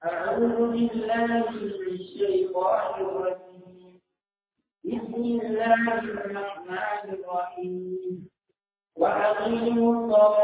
أعوذ بالله من الشيطان الرجيم. بسم الله الرحمن الرحيم. وأقيموا الصلاة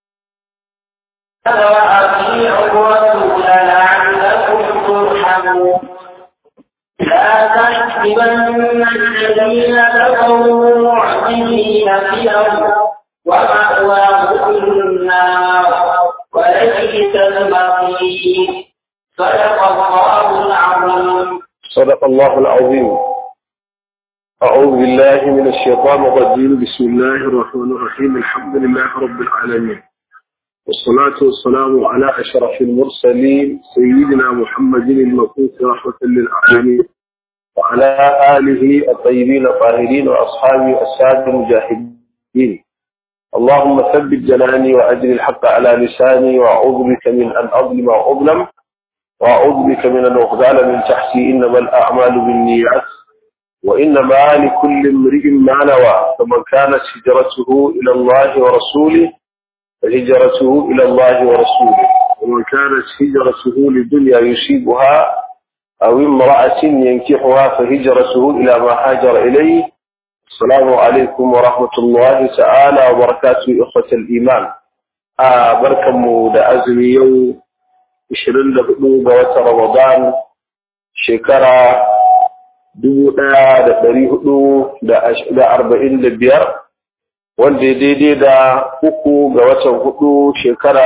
وأطيعوا الرسول لعلكم ترحمون. لا تحسبن الذين كفروا معجزين في الأرض ومأواهم النار ولبئس المصير. صدق الله العظيم. صدق الله العظيم. أعوذ بالله من الشيطان الرجيم. بسم الله الرحمن الرحيم. الحمد لله رب العالمين، والصلاة والسلام على أشرف المرسلين سيدنا محمد المبعوث رحمة للعالمين، وعلى آله الطيبين الطاهرين وأصحابه السادة المجاهدين. اللهم ثبت جناني وأجل الحق على لساني، وأعوذ بك من أن أظلم وأظلم، وأعوذ بك من أن أغتال من تحتي. إنما الأعمال بالنيات وإنما لكل امرئ ما نوى. فمن كانت هجرته إلى الله ورسوله فهجرته إلى الله ورسوله، ومن كانت هجرته لدنيا يصيبها أو امرأة ينكحها فهجرته إلى ما هاجر إليه. السلام عليكم ورحمة الله تعالى وبركاته إخوة الإيمان. بركم دا أزمي يوم 24 ga watan Ramadan shekara 1445, wanda ya daidai da 3 ga watan 4 shekara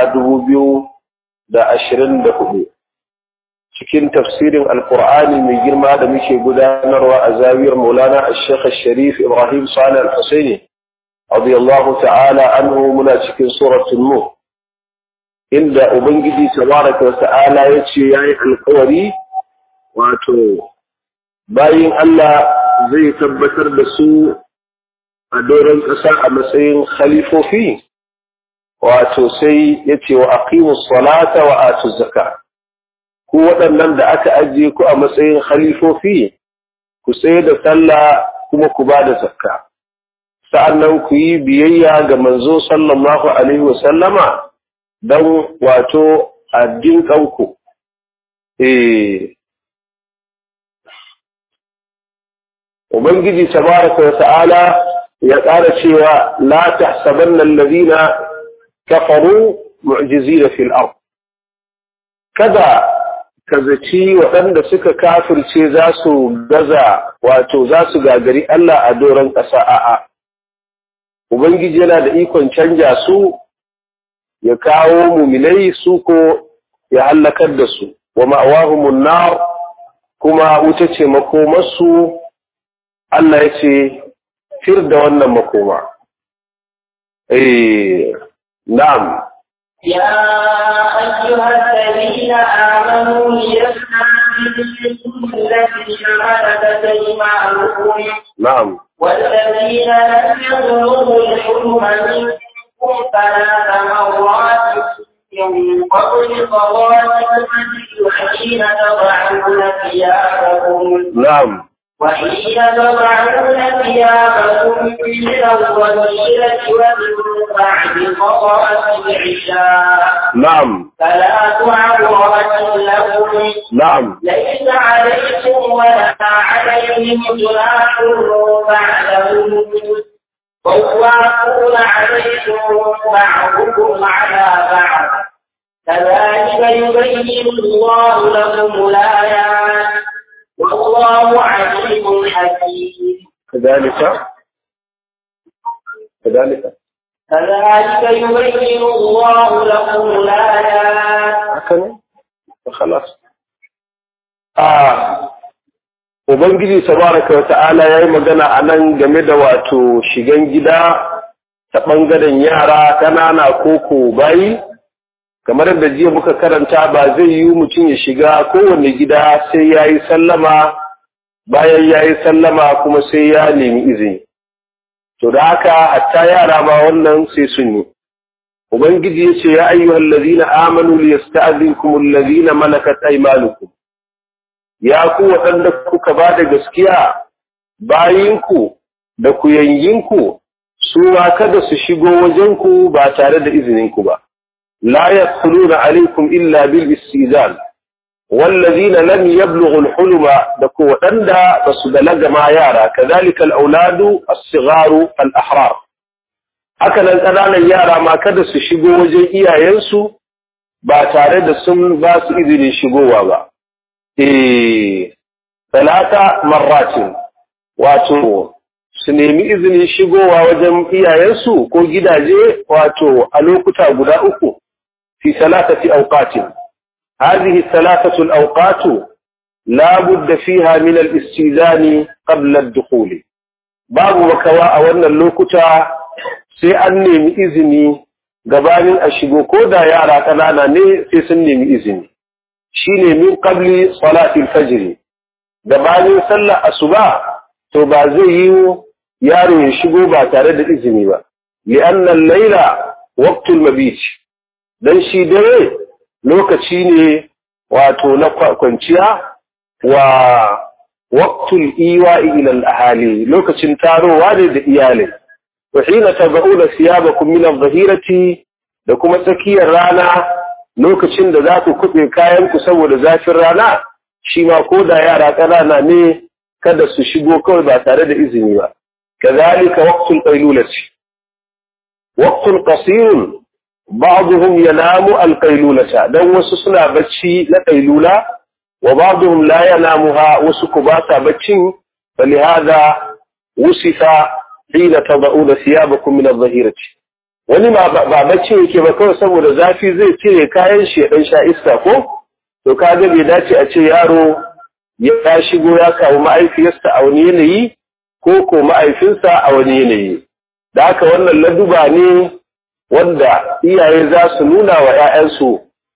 2024, cikin tafsirin Alƙur'ani mai girma da muke gudanarwa a zawiyar Maulana Al-Sheikh Al-Sharif Ibrahim Salih Al-Husaini radiyallahu ta'ala anhu. Muna cikin suratul Nur, inda Ubangiji tabaraka wa ta'ala ya ce yayi alƙawari, wato bayin Allah zai tabbatar da su a doron ƙasa a matsayin khalifofi, wato sai ya ce wa aqimus salata wa atuz zakat. Ku waɗannan da aka ajiye ku a matsayin khalifofi, ku tsaye da sallah kuma ku ba da zakka, sa'annan ku yi biyayya ga manzo sallallahu alaihi wa sallama don wato addin kanku. Ubangiji tabaraka wa ta'ala ya ƙara cewa la tahsabanna alladhina kafaru mu'jizina fil ard. Kada ka zaci waɗanda suka kafirce za su gaza, wato za su gagari Allah a doron ƙasa. A'a, Ubangiji yana da ikon canja su, ya kawo muminai su ko ya hallakar da su. Wa ma'awahumun nar, kuma wuta ce makomarsu. Allah ya ce fir da wannan makoma. Na'am. يا أيها الذين آمنوا ليستعجلكم الذين ملكت أيمانكم. نعم. والذين لم يبلغوا الحلم منكم 3 مرات من قبل صلاة الفجر وحين تضعون ثيابكم. نعم. وحين تضعون ثيابكم من الظهيرة ومن بعد صلاة العشاء. نعم. 3 عورات لكم. نعم. ليس عليكم ولا عليهم جناح بعدهم، طوافون عليكم بعضكم على بعض. كذلك يبين الله لكم الآيات والله عليم حكيم. كذلك يبين الله لكم الآيات. هكذا خلاص. Ubangiji tabaraka wa ta'ala yayi magana anan game da wato shigan gida ta bangaren yara kanana koko bayi. Kamar da jiya muka karanta, ba zai yi mutum ya shiga kowanne gida sai ya yi sallama, bayan ya yi sallama kuma sai ya nemi izini. To da haka hatta yara ma wannan sai sun yi. Ubangiji ya ce ya ayyuhal ladina amanu liyasta'dhinkum alladhina malakat aymanukum. Ya ku waɗanda kuka ba da gaskiya, bayinku da kuyanginku su ma kada su shigo wajenku ba tare da izininku ba. لا يدخلون عليكم إلا بالاستئذان wallazina lam yablughu al-huluma da ko wadanda basu balaga ma yara kadhalika al-auladu as-sigharu al-ahrar haka nan kananan yara ma kada su shigo wajen iyayensu ba tare da sun ba su izinin shigowa ba talata marratin wato su nemi izinin shigowa wajen iyayensu ko gidaje wato a lokuta guda uku fi salatati awqatin hadhihi thalathatu al-awqat la budda fiha min al-istizan qabla ad-dukhul babu makawa a wannan lokuta sai an nemi izini gabanin a shigo ko da yara kanana ne sai sun nemi izini shine min qabli salati al-fajr gabanin sallar asuba to ba zai yi yaro ya shigo ba tare da izini ba li'anna al-layla waqtul mabit dan shi dare lokaci ne wato na kwanciya wa waqtul iwa'i ila al-ahali lokacin tarowa ne da iyalai wa hina tab'una thiyabakum min adh-dhahirati da kuma tsakiyar rana lokacin da za ku kube kayan ku saboda zafin rana shi ma ko da yara kanana ne kada su shigo kawai ba tare da izini ba كذلك وقت القيلولة وقت قصير بعضهم ينام القيلولة دون وسسنا بتشي لقيلولة وبعضهم لا ينامها وسكباتا بتشي فلهذا وصف حين تضعون ثيابكم من الظهيرة wani ba bacci yake ba kawai saboda zafi zai cire kayan shi dan sha iska ko to kaga bai dace a ce yaro ya shigo ya kawo ma'aifiyarsa a wani yanayi ko ma'aifinsa a wani yanayi da haka wannan laduba ne wanda iyaye za su nuna wa ‘ya'yansu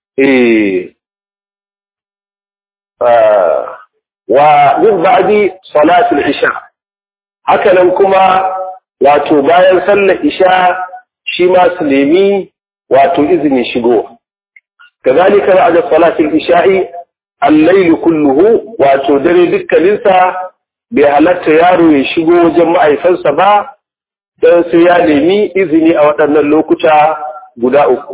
wa min ba'di salatul isha haka nan kuma wato bayan sallar isha shi ma su nemi wato izinin shigo kazalika ba'da salatul isha'i al-layl kulluhu wato dare dukkaninsa bai halatta yaro ya shigo wajen ma'aifansa ba don sai ya nemi izini a waɗannan lokuta guda uku.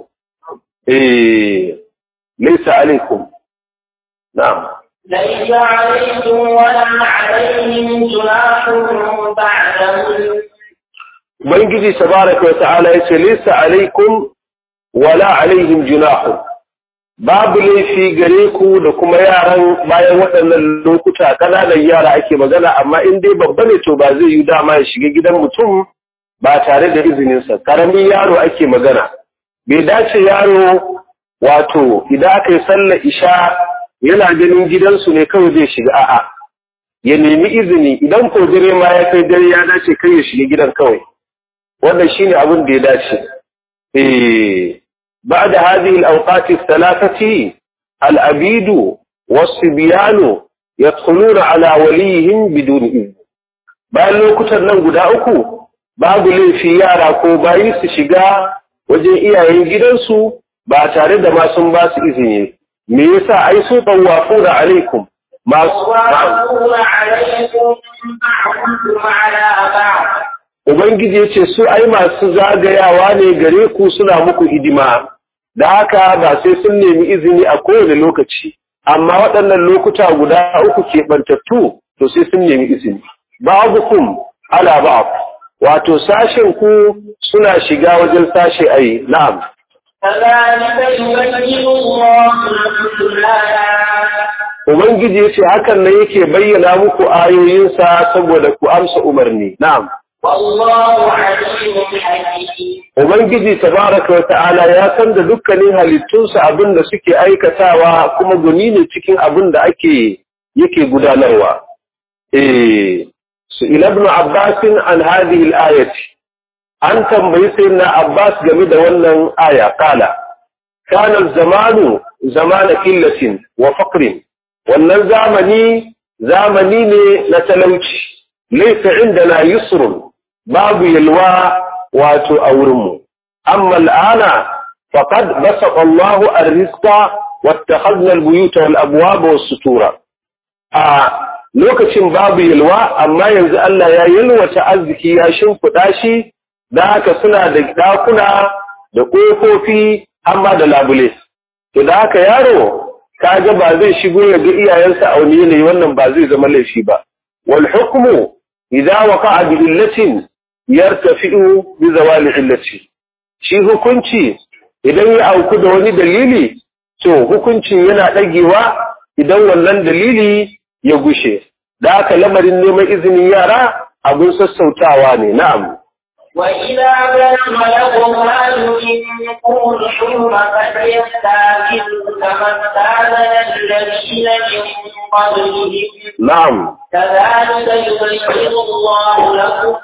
Laisa alaikum. Na'am. Laisa alaikum wala alaihim junahun ba'dahu. Ubangiji tabaraka wa ta'ala yace laisa alaikum wala alaihim junahun. Babu laifi gare ku da kuma yaran bayan waɗannan lokuta ƙananan yara ake magana amma in dai babba ne to ba zai yi dama ya shiga gidan mutum ba tare da izininsa ƙaramin yaro ake magana bai dace yaro wato idan aka yi sallar isha yana ganin gidansu ne kawai zai shiga a'a ya nemi izini idan ko dare ma ya kai dare ya dace kai ya shiga gidan kawai wannan shine abin da ya dace بعد هذه الأوقات الثلاثة الأبيد والصبيان يدخلون على وليهم بدون إذن bayan lokutan nan guda uku babu laifi yara ko bayi su shiga wajen iyayen gidansu ba tare da ma sun ba su izini me yasa ai su tawafuna alaikum masu Ubangiji yace su ai masu zagayawa ne gare ku suna muku hidima da haka ba sai sun nemi izini a kowane lokaci amma waɗannan lokuta guda uku keɓantattu to sai sun nemi izini ba'dukum ala ba'd wato sashen ku suna shiga wajen sashe ai na'am Ubangiji yace hakan ne yake bayyana muku ayoyinsa saboda ku amsa umarni na'am والله عليم حكيم Ubangiji tabaraka wa ta'ala ya san da dukkanin halittunsa abin da suke aikatawa kuma guni ne cikin abin da yake gudanarwa. Su ibn Abbas an hadhihi al-ayati an tambayi sayyidina Abbas game da wannan aya kala kana zamanu zamana qillatin wa faqrin wannan zamani ne na talauci laysa indana yusrun babu yalwa wato a wurinmu amma al'ana faqad basaqa Allahu ar-rizqa wattakhadna al-buyuta wal abwaba was-sutura a lokacin babu yalwa amma yanzu Allah ya yalwata arziki ya shimfida shi da haka suna da dakuna da kofofi amma da labule to da haka yaro kaga ba zai shigo ya ga iyayensa a wani yanayi, wannan ba zai zama laifi ba. Wal hukmu idza waqa'a bi illatin yartafi'u bi zawali illati, shi hukunci idan ya auku da wani dalili to hukuncin yana dagewa idan wannan dalili ya gushe. Da haka lamarin neman izinin yara abun sassautawa ne. Na'am. وإذا بلغ الأطفال منكم الحلم فليستأذنوا كما استأذن الذين من قبلهم. نعم. كذلك يبين الله لكم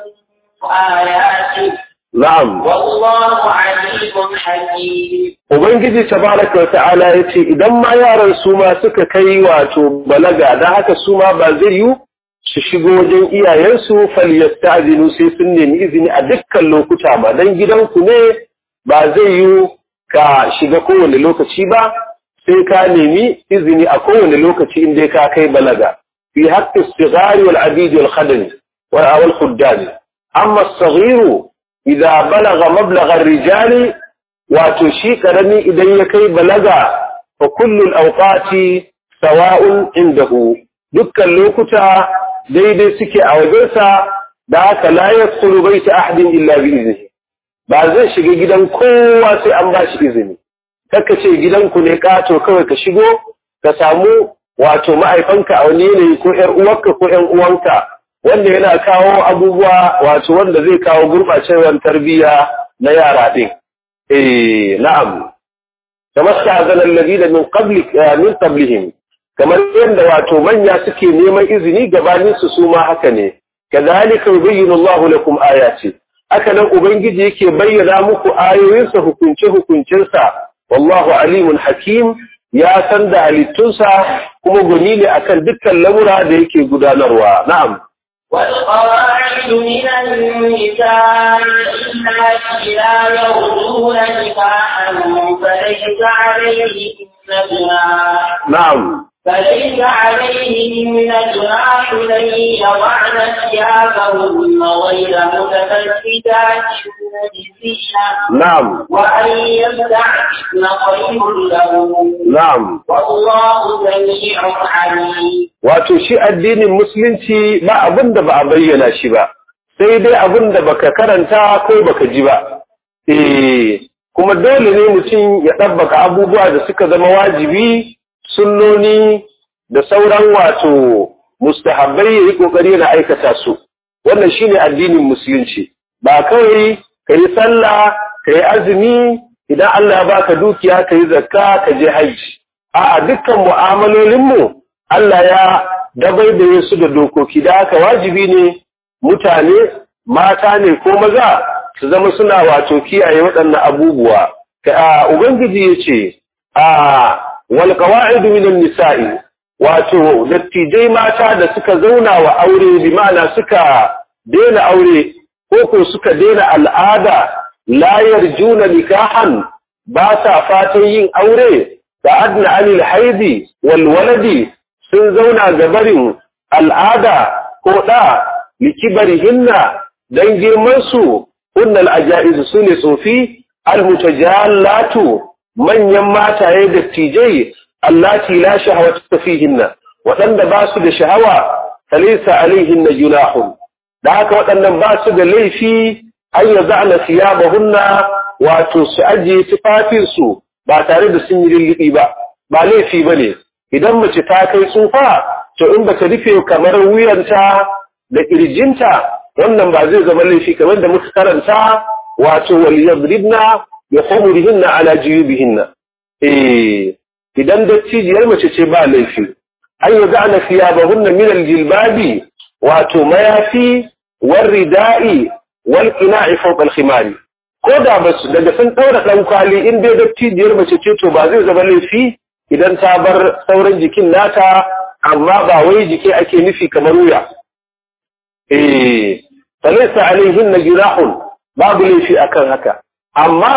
آياته. نعم. والله عليم حكيم. Ubangiji tabaraka wa ta'ala yace idan ma yaran su ma suka kai wato balaga, dan haka su ma ba zai yi su shigo wajen iyayensu falyasta'zinu, sai sun nemi izini a dukkan lokuta ba, dan gidanku ne ba zai yi ka shiga kowane lokaci ba, sai ka nemi izini a kowane lokaci inda ka kai balaga. Fi haqqi as-sighari wal 'abid wal khadam wal khuddam. Amma as-saghiru idza balagha mablagha ar-rijali, wato shi karami idan ya kai balaga fa kullu al-awqati sawa'un indahu, dukkan lokuta daidai suke a wajensa, da haka la yadkhulu bayta ahadin illa bi iznihi, ba zai shiga gidan kowa sai an ba shi izini. Kaka ce gidanku ne kato kawai ka shigo ka samu wato ma'aifanka a wani yanayi ko ƴar uwarka ko ƴan uwanka, wanda yana kawo abubuwa wato wanda zai kawo gurɓacewar tarbiyya na yara din. Na'am. Kamar sta'azana alladhina min qablihim, kamar yadda wato manya suke neman izini gabanin su ma haka ne. Kadhalika yubayyinu Allahu lakum ayati, haka nan ubangiji yake bayyana muku ayoyinsa, hukuncinsa. Wallahu alimun hakim, ya san da halittunsa kuma gani ne akan dukkan lamura da yake gudanarwa. Na'am. والقواعد من النساء اللاتي لا يرجون نكاحا فليس عليهن جناح. نعم. فليس عليهن جناح أن يضعن ثيابهن غير متبذلات بزينة. نعم. وأن يستعففن خير لهن. نعم. والله سميع عليم. Wato shi addinin musulunci ba abin da ba a bayyana shi ba, sai dai abin da baka karanta ko baka ji ba. Kuma dole ne mutum ya ɗabbaka abubuwa da suka zama wajibi, sunnoni da sauran wato mustahabbai, ya yi ƙoƙari na aikata su. Wannan shine addinin musulunci. Ba kawai ka yi sallah, ka yi azumi, idan Allah ya baka dukiya ka yi zakka, ka je hajji. A'a, dukkan mu'amalolinmu Allah ya dabaibaye su da dokoki, da haka wajibi ne mutane, mata ne ko maza, su zama suna wato kiyaye waɗannan abubuwa. Ubangiji ya ce, wal qawa'idu minan nisa'i, wato dattijai mata da suka zauna wa aure, bi ma'ana suka daina aure ko suka daina al'ada, la yarjuna nikahan, ba sa fatan yin aure, da adna anil haidi wal waladi, sun zauna ga barin al'ada ko ɗa, likibarihinna don girmansu, kunnal aja'izu su ne tsofi, almutajallatu manyan mataye da tijai, allati la shahawata fihinna, waɗanda ba su da shahawa, falaysa alaihinna junahun, da haka waɗannan ba su da laifi an yaza'na thiyabahunna, wato su ajiye tufafinsu ba tare da sun yi lullubi ba, ba laifi bane. Idan mace ta kai tsufa, to in bata rufe kamar wuyanta da kirjinta, wannan ba zai zama laifi, kamar da muka karanta wato wal yadribna bi khumurihinna ala juyubihinna. Idan dattijiyar mace ce ba laifi. An yaza'na thiyabahunna min al-jilbabi, wato mayafi wal rida'i wal qina'i fawqa al-khimari. Ko da basu daga sun daura dan kwali, in dai dattijiyar mace ce to ba zai zama laifi idan ta bar sauran jikin nata, amma ba wai jiki ake nufi kamar wuya. Falaysa alaihinna junahun, babu laifi akan haka. Amma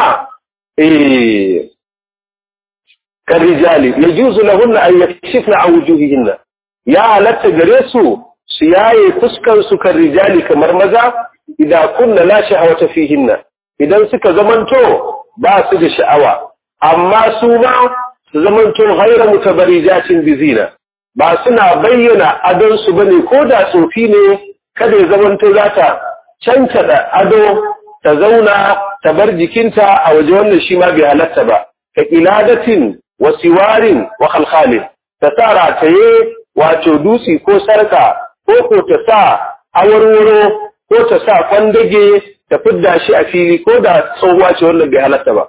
karijali yajuzu lahunna an yakshifna an wujuhihinna, ya halatta gare su su yaye fuskan su karijali kamar maza, idan kunna la shahawata fihinna, idan suka zamanto ba su da sha'awa, amma su ma su zamanto ghayra mutabarijatin bizina ba suna bayyana adon su bane ko da tsofi ne kada ya zamanto za ta cancada ado ta zauna ta bar jikinta a waje wannan shi ma bai halatta ba ka iladatin wa siwarin wa khalkhalin ta tsara ta yi wato dutse ko sarka ko ta sa awarwaro ko ta sa kwandage ta fidda shi a fili ko da tsohuwa ce wannan bai halatta ba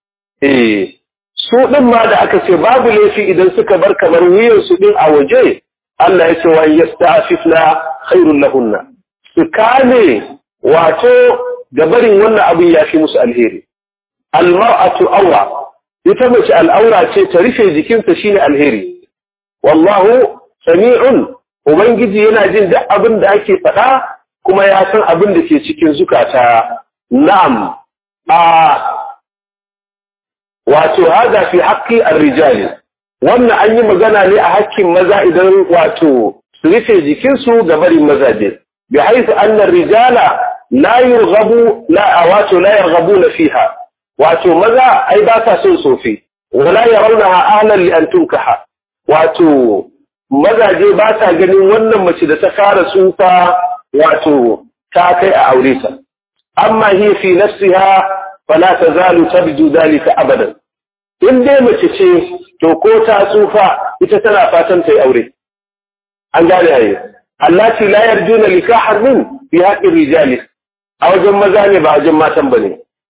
su din ma da aka ce babu laifi idan suka bar kamar wuyan su din a waje Allah ya ce wa yasta'fifna khairul lahunna su kame wato gabarin wannan abin ya fi musu alheri almar'atu awra ita mace al'aura ce ta rufe jikinta shine alheri wallahu sami'un ubangiji yana jin duk abin da ake faɗa kuma ya san abin da ke cikin zukata na'am wato hada fi haqqi ar-rijal wannan an yi magana ne a hakkin maza idan wato su rufe jikinsu gabarin mazaje bi haythu anna ar-rijala la yarghabuna fiha wato maza ai ba ta son sofi wala yarawnaha ahlan li an tunkaha wato mazaje ba ta ganin wannan mace da ta fara tsufa wato ta kai a aure ta amma hi fi nafsiha fala tazalu tabdu dalika abadan in dai mace ce to ko ta tsufa ita tana fatan ta yi aure an gane yayi allati la yarjuna nikahan min fi haqqi rijali a wajen maza ne ba a wajen matan bane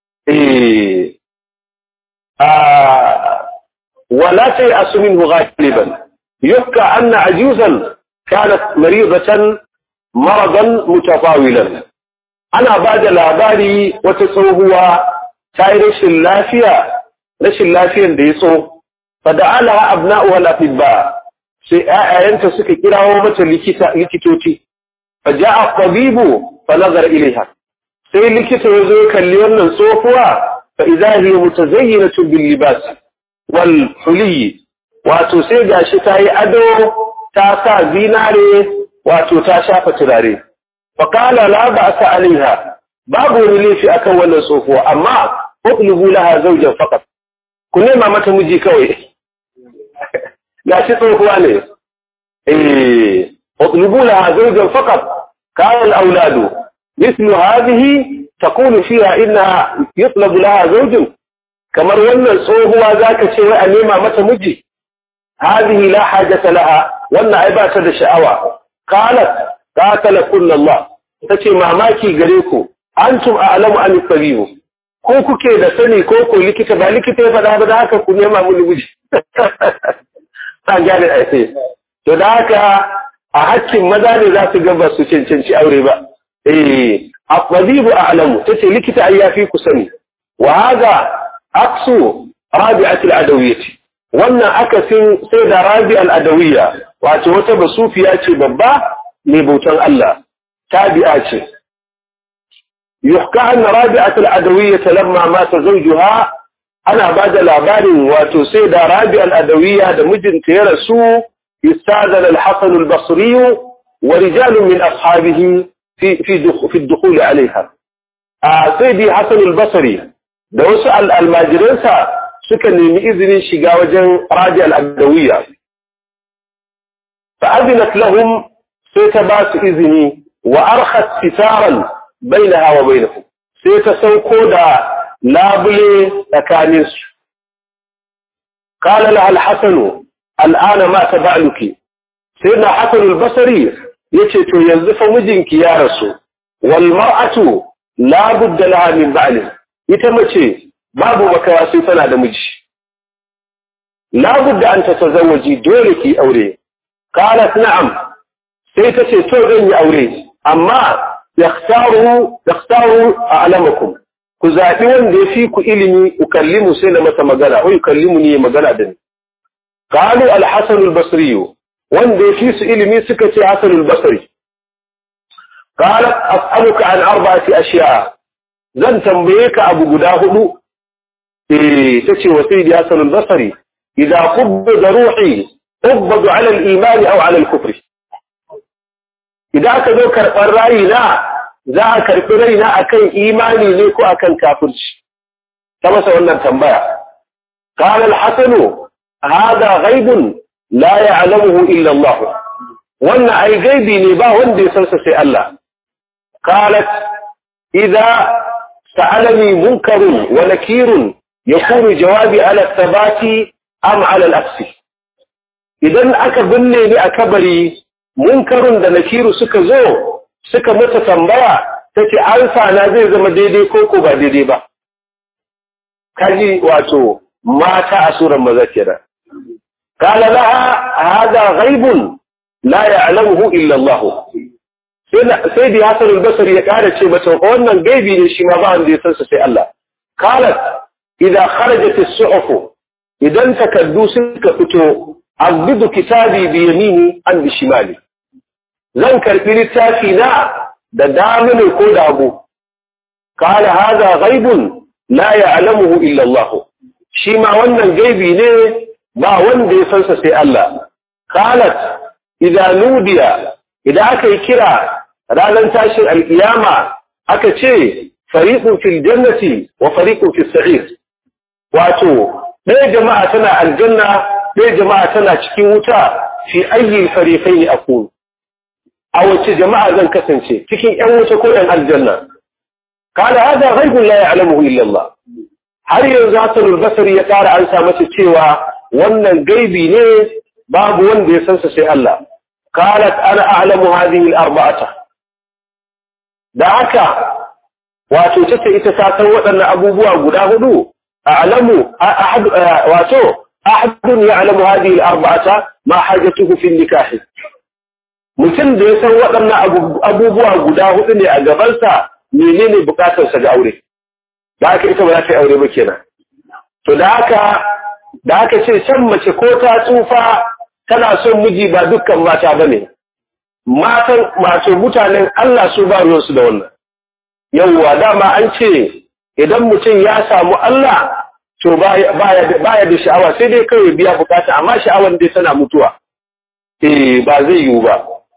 ولا تيأس منه غالبا يحكى أن عجوزا كانت مريضة مرضا متطاولا أنا بعد الأباري وتصوهوا تاي رش اللافية ديسو فدعا لها أبناؤها الأطباء أنت سكي كراهو متى لكتوتي فجاء الطبيب فنظر إليها سي لكتو يزوك الليون صوفها فإذا هي متزينة باللباس والحلي wato sai gashi ta yi ado ta sa zinare wato ta shafa turare faqala la ba'sa alaiha babu wani laifi akan wannan tsohuwa amma uqlubu laha zawjan faqat ku nema mata miji kawai gashi tsohuwa ne uqlubu laha zawjan faqat kana al-awladu mithlu hadhihi تقول فيها إنها يطلب لها زوج كما wannan tsohuwa zaka ce wai a nema mata miji هذه لا حاجة لها wannan ai ba ta da sha'awa qalat qatalakum Allah tace mamaki gare ku antum a'lamu an tabib ko kuke da sani ko likita ba likita ya faɗa ba da haka ku nema mu miji ta gane ai sai to da haka a hakkin maza ne za su ga ba su cancanci aure ba الطبيب أعلم تتي لكت أيافي كسني وهذا أقص رابعة الأدوية وانا أكسن سيدة رابعة الأدوية واتوتب صوفيات ببا لبوتان الله تابعات يحكى أن رابعة الأدوية لما مات زوجها أنا بعد الأبار واتو رابعة الأدوية دمجن تيرسو يستاذن الحسن البصري ورجال من أصحابه في الدخول عليها سيدي حسن البصري da wasu almajiransa suka nemi izinin shiga wajen raji al'adawiyya fa'azinat lahum sai ta ba su izini wa arkhat sitaran bainaha wa bainahu sai ta sauko da labule tsakanin su qala laha al-hasan al'ana ma tab'aluki sayyidina hasan al-basri yace to yanzu fa mijinki ya rasu wal mar'atu la budda laha min ba'l ita mace babu makawa sai tana da miji la budda an tatazawwaji dole ki aure qalat na'am sai tace to zan yi aure amma yakhtaru a'lamakum ku zabi wanda yafi ku ilimi ukallimu sai na masa magana ko ukallimuni magana da ni qalu al-hasan al-basri wanda yafi su ilimi suka ce Hasan al-Basri qalat as'aluka an arba'ati ashiya zan tambaye ka abu guda hudu tace wa sayyidi Hasan al-Basri idza qubida ruhi qubida 'ala al-iman aw 'ala al-kufr idan ka zo karbar rayina za a karbi raina akan imani ne ko akan kafirci ta masa wannan tambaya qala al-Hasan hada ghaibun la ya'lamuhu illa Allah wannan ai gaibi ne ba wanda ya san sa sai Allah qalat idza sa'alani munkarun wa nakirun yakunu jawabi ala thabati am ala al-aksi idan aka binne ni a kabari munkarun da nakiru suka zo suka mata tambaya tace ansa na zai zama daidai ko ba daidai ba kaji wato mata a suran maza kenan qala laha hada ghaibun la ya'lamuhu illa Allah sai da Hassan al-Basri ya kara ce mata wannan gaibi ne shi ma ba wanda ya san sa sai Allah qalat idza kharajat as-suhuf idan takaddu suka fito abdu kitabi bi yamini an bi shimali zan karbi littafi na da dama ne ko da hagu qala hada ghaibun la ya'lamuhu illa Allah shi ma wannan gaibi ne ba wanda ya san sa sai Allah qalat idza nudiya idan aka yi kira ranar tashin alkiyama aka ce fariqun fil jannati wa fariqun fis sa'ir wato ɗaya jama'a tana aljanna ɗaya jama'a tana cikin wuta fi ayyi fariqaini akun a wace jama'a zan kasance cikin ƴan wuta ko ƴan aljanna قال هذا غيب لا يعلمه إلا الله har yanzu Hassan al-Basri ya ƙara an sa masa cewa wannan gaibi ne babu wanda ya san sa sai Allah qalat ana a'lamu hadhihi al-arba'ata da haka wato tace ita ta san waɗannan abubuwa guda hudu a'lamu ahad wato ahadun ya'lamu hadhihi al-arba'ata ma hajatuhu fi nikah mutum da ya san waɗannan abubuwa guda hudu ne a gabansa menene bukatarsa ga aure da haka ita ba za ta yi aure ba kenan to da haka ce can mace ko ta tsufa tana son miji ba dukkan mata bane matan masu mutanen Allah su ba ruwan su da wannan yawwa dama an ce idan mutum ya samu Allah to baya da sha'awa sai dai kawai biya bukata amma sha'awar dai tana mutuwa ba zai yiwu ba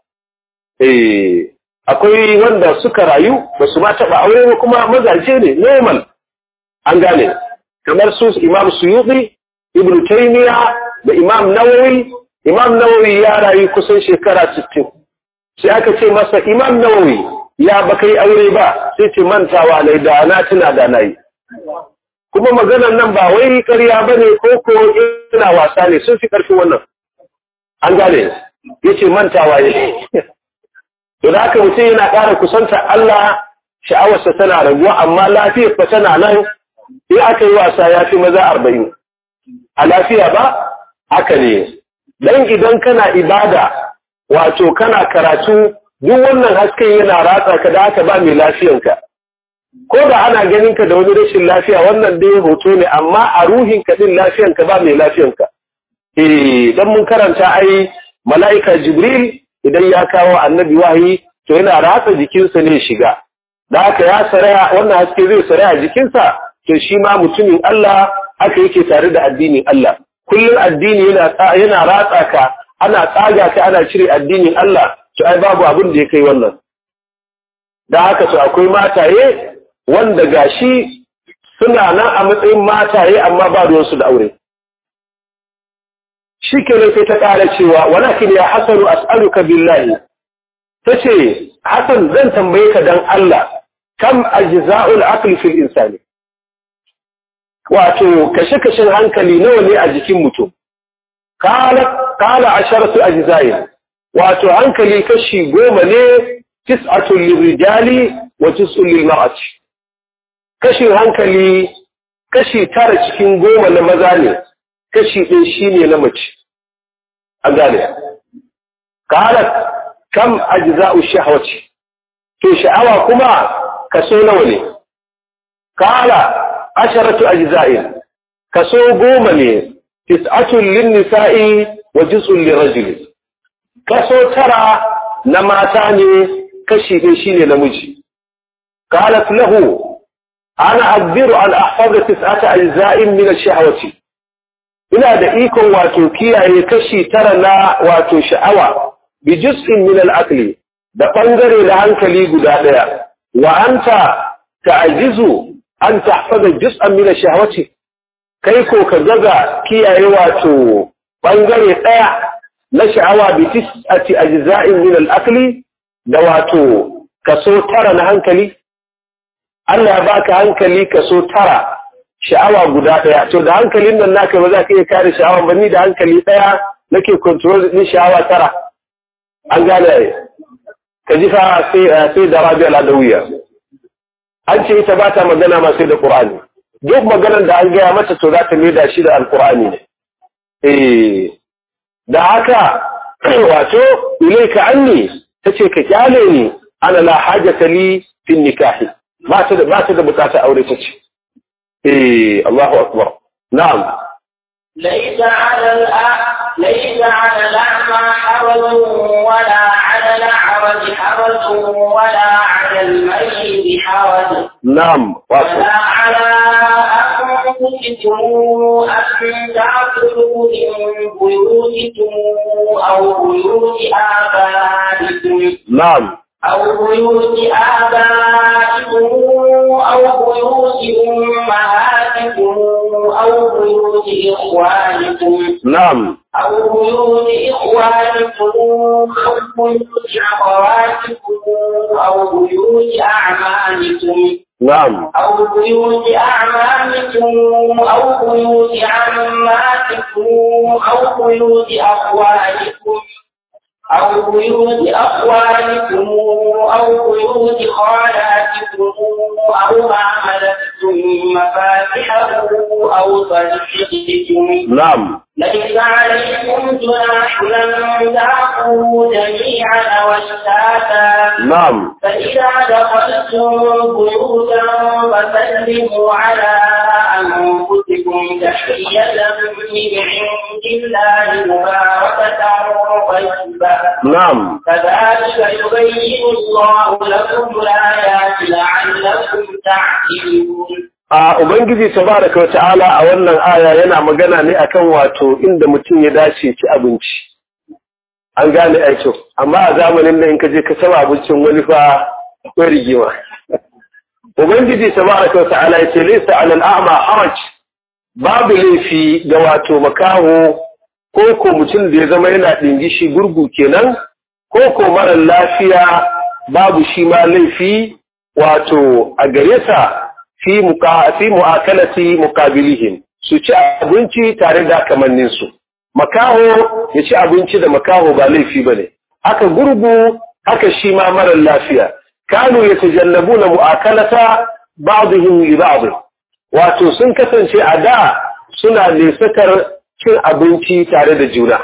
akwai wanda suka rayu ba su ma taɓa aure ba kuma mazaje ne normal an gane kamar su Imam Suyuti Ibn Taymiyyah da Imam Nawawi ya rayu kusan shekara 60 sai aka ce masa Imam Nawawi ya baka yi aure ba sai ce mantawa ne da na tuna da nayi kuma maganar nan ba wai ƙarya bane ko ina wasa ne sun fi ƙarfin wannan an gane yace mantawa ne to da haka mutum yana ƙara kusanta Allah sha'awarsa tana raguwa amma lafiyar fa tana nan sai aka yi wasa ya fi maza 40 a lafiya ba haka ne dan idan kana ibada wato kana karatu duk wannan hasken yana ratsa ka da haka ba mai lafiyanka ko da ana ganin ka da wani rashin lafiya wannan dai hoto ne amma a ruhinka din lafiyanka ba mai lafiyanka dan mun karanta ai mala'ika Jibril idan ya kawo annabi wahayi to yana ratsa jikinsa ne shiga da haka ya saraya wannan haske zai saraya jikinsa to shi ma mutumin Allah haka yake tare da addinin Allah kullum addini yana ratsa ka ana tsaga ka ana cire addinin Allah to ai babu abin da ya kai wannan da haka to akwai mataye wanda gashi suna nan a matsayin mataye amma ba ruwansu da aure shi kenan sai ta ƙara cewa walakin ya Hasanu as'aluka billahi tace Hasan zan tambaye ka dan Allah kam ajza'ul aqli fil insani wato kashe-kashen hankali nawa ne a jikin mutum qala 10 ajza'in wato hankali kashi 10 ne 9 lirijali wa 9 lilmar'ati kashin hankali kashi 9 cikin 10 na maza ne kashi 1 shine na mace an gane qalat kam ajza'u shahwati to sha'awa kuma kaso nawa ne qala 10 ajza'in kaso 10 ne 9 lin-nisa'i wa 9 lirajuli kaso 9 na mata ne kashi 1 shine namiji qalat lahu ana aqdiru an ahfaza 9 ajza'in min ash-shahwati ina da ikon wato kiyaye kashi 9 na wato sha'awa bi juz'in min al-aqli da bangare da hankali guda daya wa anta ta'jizu an tahfaza juz'an min ash-shahwati kai ko ka gaza kiyaye wato bangare daya na sha'awa bi tis'ati ajza'in min al-aqli da wato kaso 9 na hankali. Allah ya baka hankali kaso 9 sha'awa guda daya, to da hankalin nan naka ba za ka iya kare sha'awa ba, ni da hankali daya nake control din sha'awa 9. an gane ka ji fa sai da Rabi al-Adawiyya an ce ita ba ta magana ma sai da Qur'ani, duk maganar da an gaya mata to za ta mai da shi da Al-Qur'ani ne. Da haka wato ilaika anni tace ka kyale ni, ana la hajata li fi nikahi, ba ta da bukata aure tace. Allahu akbar. Na'am. ليس على الأعمى حرج ولا على الأعرج حرج ولا على الميت حرج. نعم. ولا على أنفسكم أن تعقلوا من بيوتكم أو بيوت آبائكم. نعم. أو بيوت آبائكم أو بيوت أمهاتكم أو بيوت إخوانكم. نعم. أو بيوت إخوانكم أو بيوت أخواتكم أو بيوت أعمامكم. نعم. أو بيوت أعمامكم أو بيوت عماتكم أو بيوت أخوالكم أو بيوت أخوالكم أو بيوت خالاتكم أو ما ملكتم مفاتحه أو صديقكم. نعم. ليس عليكم جناح أن تعقلوا جميعا واشتاتا. نعم. فإذا دخلتم بيوتا فسلموا على أنفسكم تحية من عند الله مباركة طيبة. نعم. كذلك يبين الله لكم الآيات لعلكم تعقلون. Ubangiji tabaraka wa ta'ala a wannan aya yana magana ne akan wato inda mutum ya dace ci abinci. An gane aiki, amma a zamanin da in ka je ka saba abincin wani fa akwai rigima. Ubangiji tabaraka wa ta'ala ya ce laysa 'ala al-a'ma haraj, babu laifi ga wato makaho ko mutum da ya zama yana dingishi gurgu kenan, ko mara lafiya babu shi ma laifi wato a gare sa fi mu'akalati muqabilihim, su ci abinci tare da kamannin su. Makaho ya ci abinci da makaho ba laifi bane, haka gurgu haka shi ma mara lafiya. Kanu yatajannabuna mu'akalata ba'dihim li ba'd, wato sun kasance a da suna nesakar cin abinci tare da juna.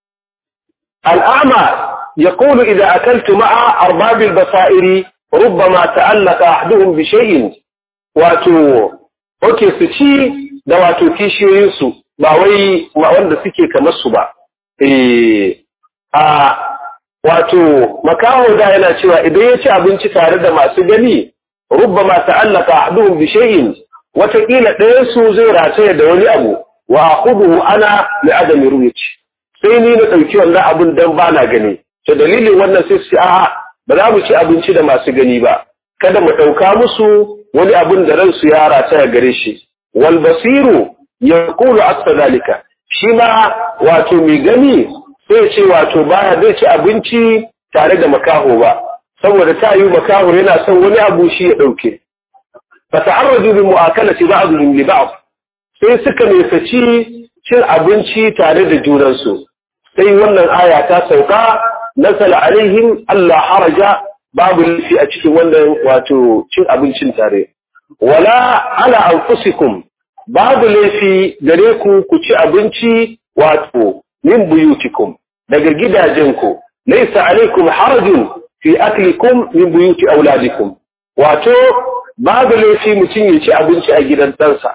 Al'ama yaqulu idza akaltu ma'a arbabil basairi rubbama ta'allaqa ahaduhum bi shay'in, wato su ci da wato kishiyoyinsu ba wai wanda suke kamar su ba. Wato makaho da yana cewa idan ya ci abinci tare da masu gani rubbama ta'allaka ahaduhum bi shay'in, watakila ɗayan su zai rataya da wani abu wa aquduhu ana li adami ru'yati, sai ni na ɗauki wannan abun dan bana gani. To dalilin wannan sai su a'a ba za mu ci abinci da masu gani ba, kada mu ɗauka musu wani abin da ransu ya rataya gare shi. Wal basiru yaqulu aksa zalika, shi ma wato mai gani sai ce wato baya zai ci abinci tare da makaho ba, saboda ta yi makaho yana son wani abu shi ya ɗauke. Fa ta'arradu bi mu'akalati ba'dihim li ba'd, sai suka nesaci cin abinci tare da junansu. Sai wannan aya ta sauka, nasala alaihim Allah haraja, babu laifi a cikin wannan wato cin abincin tare. Wala ala anfusikum, babu laifi gare ku ci abinci wato min buyutikum, daga gidajenku. Laysa alaikum harajun fi aklikum min buyuti auladikum, wato babu laifi mutum ya ci abinci a gidan ɗansa.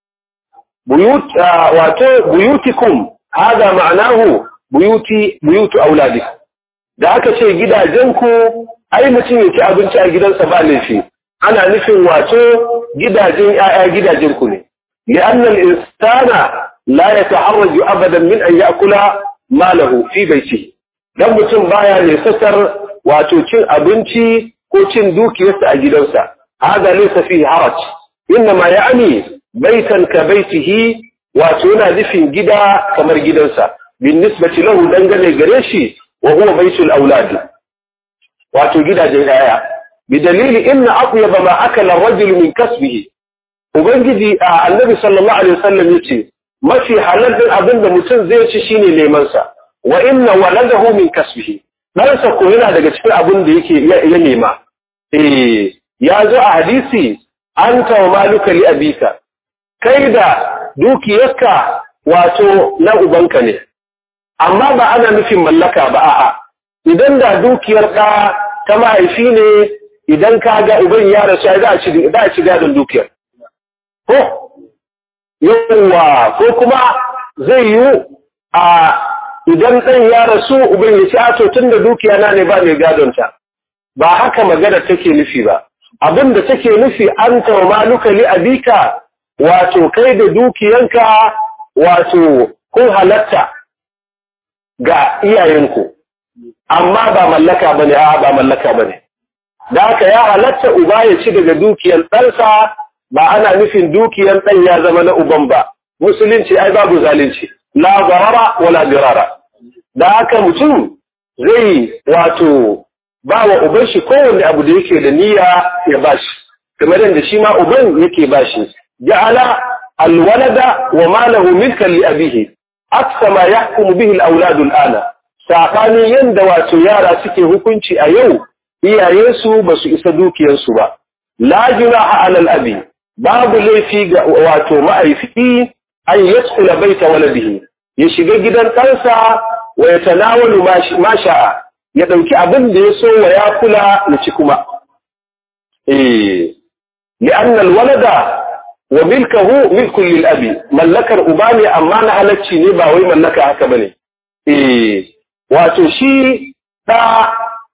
Wato buyutikum hada ma'anahu buyutu auladikum, da aka ce gidajenku ai mutum ya ci abinci a gidansa ba laifi, ana nufin wato gidajen ‘ya'ya gidajenku ne. Li'annal insana la ya ta'arraju abadan min an ya'kula malahu fi baiti, dan mutum baya ne sakar wato cin abinci ko cin dukiyarsa a gidansa. Hada laysa fihi haraj, innama ya'ni baitan ka baitihi wato yana nufin gida kamar gidansa bin nisbati lahu dangane gare shi wa huwa baitul auladi wato gidajen yaya bi dalili inna atyaba ma akala ar-rajul min kasbihi ubangiji annabi sallallahu alaihi wasallam yace mafi halal din abinda mutum zai ci shine neman sa wa inna waladahu min kasbihi dan sa ko yana daga cikin abin da yake ya nema ya zo a hadisi anta wa maluka li abika kai da dukiyarka wato na ubanka ne amma ba ana nufin mallaka ba a'a idan da dukiyar ka ta mahaifi ne idan ka ga uban ya rasu za a ci gadon dukiyar ko yawa ko kuma zai yi idan ɗan ya rasu uban ya ci ato tun da dukiya na ne ba mai gadonta ba haka magana take nufi ba abinda take nufi an tawa maluka li abika wato kai da dukiyanka wato kun halatta ga iyayenku amma ba mallaka bane ba mallaka bane da haka ya halatta uba ya ci daga dukiyar ɗansa ba ana nufin dukiyar ɗan ya zama na uban ba musulunci ai babu zalunci la darara wala dirara da haka mutum zai wato ba wa uban shi kowanne abu da yake da niyya ya bashi kamar yadda shi ma uban yake bashi ja'ala alwalada wa malahu milkan li abihi aksa ma yahkumu bihi alawladu al'ana sabani yanda wato yara suke hukunci a yau iyayensu ba su isa dukiyarsu ba la junaha ala al-abi babu laifi ga wato ma'aifi an yadkhula baita waladihi ya shiga gidan ɗansa wa yatanawalu ma sha'a ya ɗauki abin da ya so wa ya kula ya ci kuma. Li'an alwalada wa milkahu milkun lil abi mallakar uba ne amma na halacci ne ba wai mallaka haka bane. Wato shi da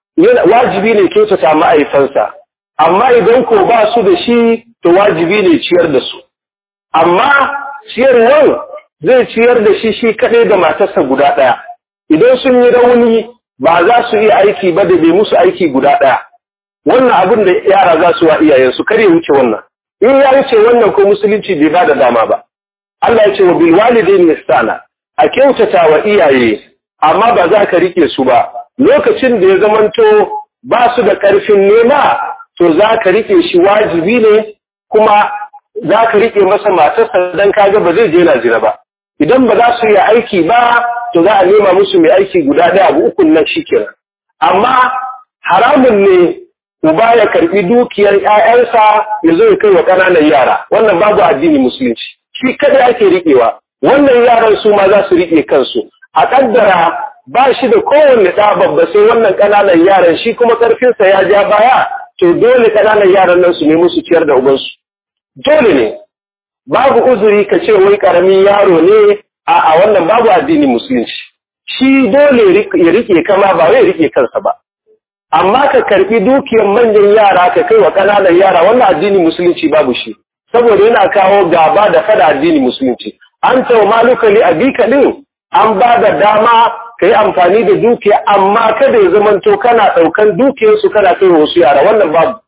wajibi ne kyautata ma'aifansa amma idan ko ba su da shi to wajibi ne ciyar da su. Amma ciyarwar zai ciyar da shi kaɗai da matarsa guda ɗaya. Idan sun yi rauni ba za su iya aiki ba da bai musu aiki guda ɗaya. Wannan abin da yara za su wa iyayensu kar ya wuce wannan. In ya wuce wannan ko musulunci bai ba da dama ba. Allah ya ce wa bil walidaini ihsana a kyautata wa iyaye amma ba za ka rike su ba. Lokacin da ya zamanto ba su da ƙarfin nema to za ka rike shi wajibi ne kuma za ka rike masa matarsa dan kaga ba zai je Najeriya ba. Idan ba za su yi aiki ba to za a nema musu mai aiki guda ɗaya abu ukun nan shikenan. Amma haramun ne uba ya karbi dukiyar ƴaƴansa ya zo ya kai wa ƙananan yara. Wannan babu addini musulunci. Shi kada ake riƙewa. Wannan yaran su ma za su riƙe kansu. A ƙaddara ba shi da kowanne ɗa babba sai wannan ƙananan yaran shi kuma ƙarfinsa ya ja baya to dole ƙananan yaran nan su nemi su ciyar da ubansu. Dole ne. Babu uzuri ka ce wai ƙaramin yaro ne a wannan babu addini musulunci. Shi dole ya rike kama ba wai rike kansa ba. Amma ka karbi dukiyar manyan yara ka kai wa ƙananan yara wannan addini musulunci babu shi. Saboda yana kawo gaba da fada addini musulunci. An tawo maluka li abika din an ba da dama ka yi amfani da dukiya amma kada ya zamanto kana ɗaukan dukiyarsu kana kai wa wasu yara wannan babu.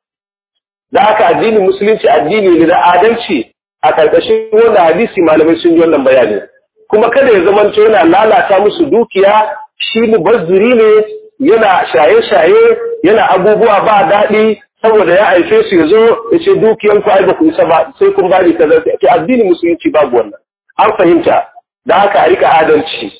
Da haka addini musulunci addini ne da adalci a ƙarƙashin wannan hadisi malamai sun yi wannan bayani. Kuma kada ya zamanto yana lalata musu dukiya shi mubazziri ne yana shaye-shaye yana abubuwa ba daɗi saboda ya haife su ya zo ya ce dukiyan ku ai ba ku isa ba sai kun bari kaza ke addini musulunci babu wannan an fahimta da haka a rika adalci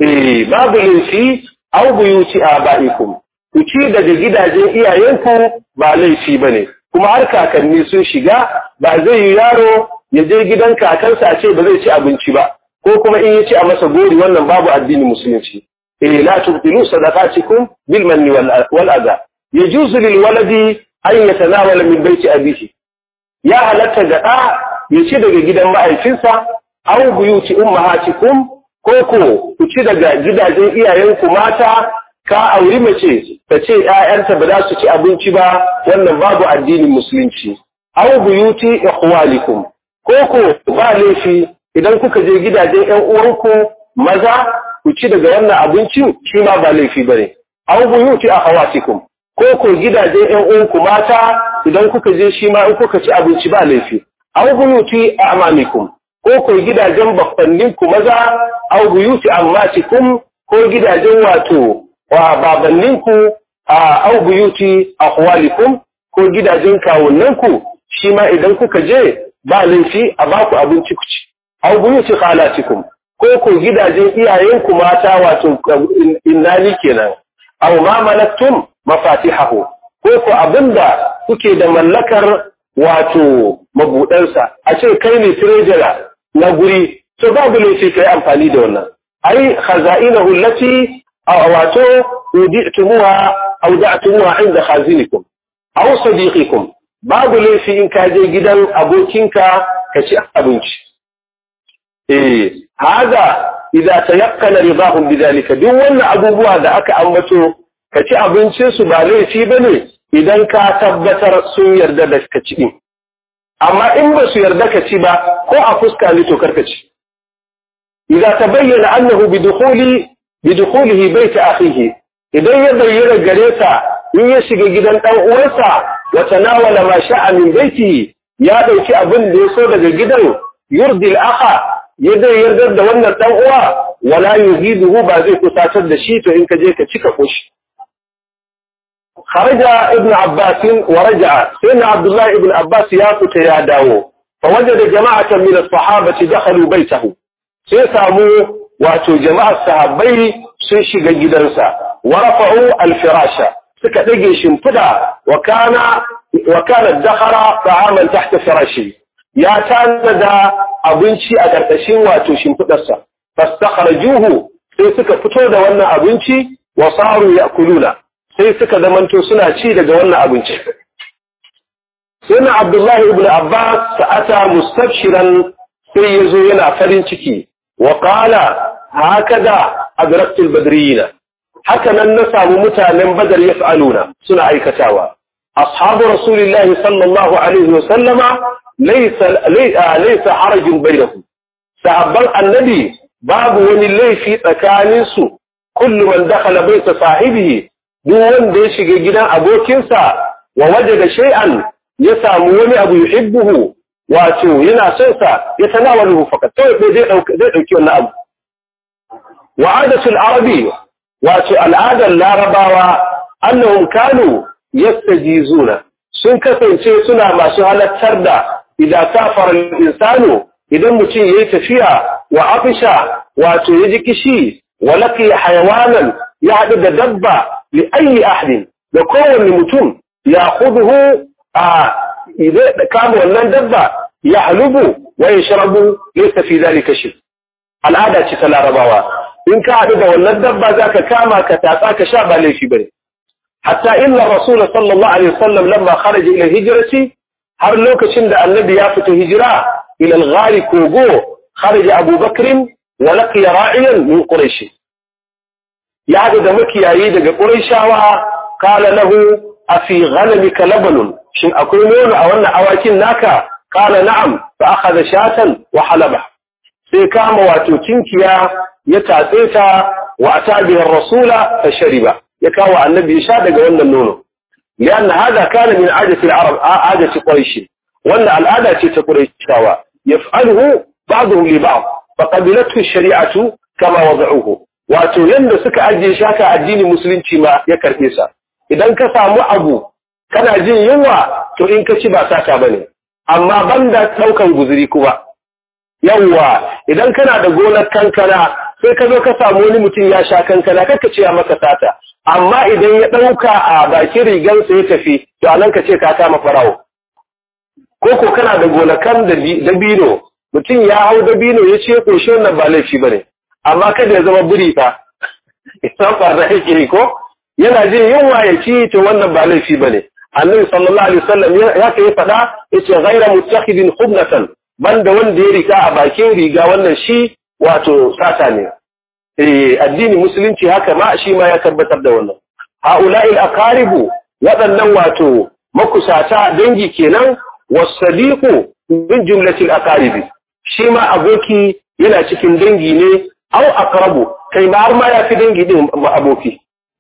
babu laifi au buyuti abaikum ku ci daga gidajen iyayenku ba laifi bane kuma har kakanni sun shiga ba zai yi yaro ya je gidan kakansa a ce ba zai ci abinci ba ko kuma in ya ci a masa gori wannan babu addini musulunci la tubtilu sadaqatikum bil manni wal adha yajuzu lil waladi an yatanawala min baiti abihi ya halatta ga da ya ci daga gidan ma'aikinsa aw buyuti ummahatikum ko ku ci daga gidajen iyayenku mata ka auri mace ta ce ƴaƴanta ba za su ci abinci ba wannan babu addinin musulunci aw buyuti ikhwalikum ko ba laifi idan kuka je gidajen ƴan uwanku maza ku ci daga wannan abincin shi ma ba laifi bane aw buyuti akhawatikum ko gidajen ƴan uwanku mata idan kuka je shi ma in kuka ci abinci ba laifi aw buyuti a'mamikum ko ko gidajen baffanninku maza aw buyuti ammatikum ko gidajen wato wa babanninku aw buyuti akhwalikum ko gidajen kawunnanku shi ma idan kuka je ba laifi a baku abinci ku ci aw buyuti khalatikum ko gidajen iyayenku mata wato innani kenan aw ma malaktum mafatihahu ko abinda kuke da mallakar wato mabudansa a ce kai ne treasurer na guri to babu laifi kai amfani da wannan ai khaza'inahu allati wato udi'tumuha aw da'tumuha inda khazinikum aw sadiqikum babu laifi in ka je gidan abokinka ka ci abinci hada idza tayaqqana ridahum bidalika duk wannan abubuwa da aka ambato ka ci abincin su ba laifi bane idan ka tabbatar sun yarda da ka ci din amma in ba su yarda ka ci ba ko a fuska ne to karka ci idza tabayyana annahu bidukhulihi bayt akhihi idan ya bayyana gare sa in ya shiga gidan dan uwansa wa tanawala ma sha'a min baiti ya dauki abin da ya so daga gidan yurdi al-akha yadda yardar da wannan dan uwa wala yuziduhu ba zai kusatar da shi to in ka je ka cika koshi kharaja ibn abbas wa raja'a sayyidina abdullah ibn abbas ya fita ya dawo fa wajada jama'atan min as-sahabati dakhalu baytahu sai samu wato jama'ar sahabbai sun shiga gidansa wa rafa'u al-firasha suka dage shimfida wa kana dakhara ta'aman tahta firashi ya tanada abinci a ƙarƙashin wato shimfidarsa fastakhrajuhu sai suka fito da wannan abinci wa saru ya'kuluna sai suka zamanto suna ci daga wannan abinci sayyidina abdullahi ibn abbas sa'ata mustabshiran sai yazo yana farin ciki wa qala hakada adraktul badriyina haka nan na samu mutanen badar yaf'aluna suna aikatawa ashabu rasulillahi sallallahu alaihi wa sallama laysa harajun bainahum sahabban annabi babu wani laifi tsakanin su kullu man dakhala bayta sahibihi duk wanda ya shiga gidan abokinsa wa wajada shay'an ya samu wani abu yuhibbuhu wato yana son sa ya tanawalu fakat sai zai dauki wannan abu wa'adatul arabi wato al'adar larabawa annahum kanu yastajizuna sun kasance suna masu halattar da idan safara al-insanu idan mutum yayi tafiya wa afisha wato yaji kishi wa laqi hayawanan ya hadu da dabba li ayi ahadin da kowanne mutum ya khuduhu idan kama wannan dabba ya halubu wa yashrabu laysa fi dhalika shay al'ada ce ta larabawa in ka hadu da wannan dabba zaka kama ka tatsa ka sha ba laifi bane hatta inna rasul sallallahu alaihi wasallam lamma kharaja ila hijrati har lokacin da annabi ya fita hijira ila al-ghari kogo kharaja Abu Bakr wa laqiya ra'iyan min Quraysh ya hadu da makiyayi daga Qurayshawa kala lahu afi ghanamika labanun shin akwai nono a wannan awakin naka kala na'am fa akhadha shatan wa halaba sai kama wato tinkiya ya tatse ta wa atabiha ar-rasula fa shariba ya kawo annabi ya sha daga wannan nono lian hada kana min adati al-arab adati quraish wannan al'ada ce ta quraishawa yaf'aluhu ba'dhum li ba'd faqabilathu ash-shari'atu kama wada'uhu wato yanda suka ajiye shi haka addinin musulunci ma ya karbe sa idan ka samu abu kana jin yunwa to in ka ci ba sata bane amma banda daukan guzuri kuma yawa idan kana da gonar kankana sai ka zo ka samu wani mutum ya sha kankana kar ka ce ya maka sata amma idan ya dauka a bakin rigansa ya tafi to anan ka ce ka kama farawo koko kana da gonakan dabino mutum ya hau dabino ya ce ko shi wannan ba laifi bane amma kada ya zama buri fa idan farda yake ko yana jin yunwa ya ci to wannan ba laifi bane annabi sallallahu alaihi wasallam ya kai fada yace ghayra muttakhidin khubnatan banda wanda ya rika a bakin riga wannan shi wato sata ne addini musulunci haka ma shi ma ya tabbatar da wannan haula'il aqaribu wadannan wato makusata dangi kenan wasadiqu min jumlatil aqaribi shi ma aboki yana cikin dangi ne au aqrabu kai ma har ma ya fi dangi din aboki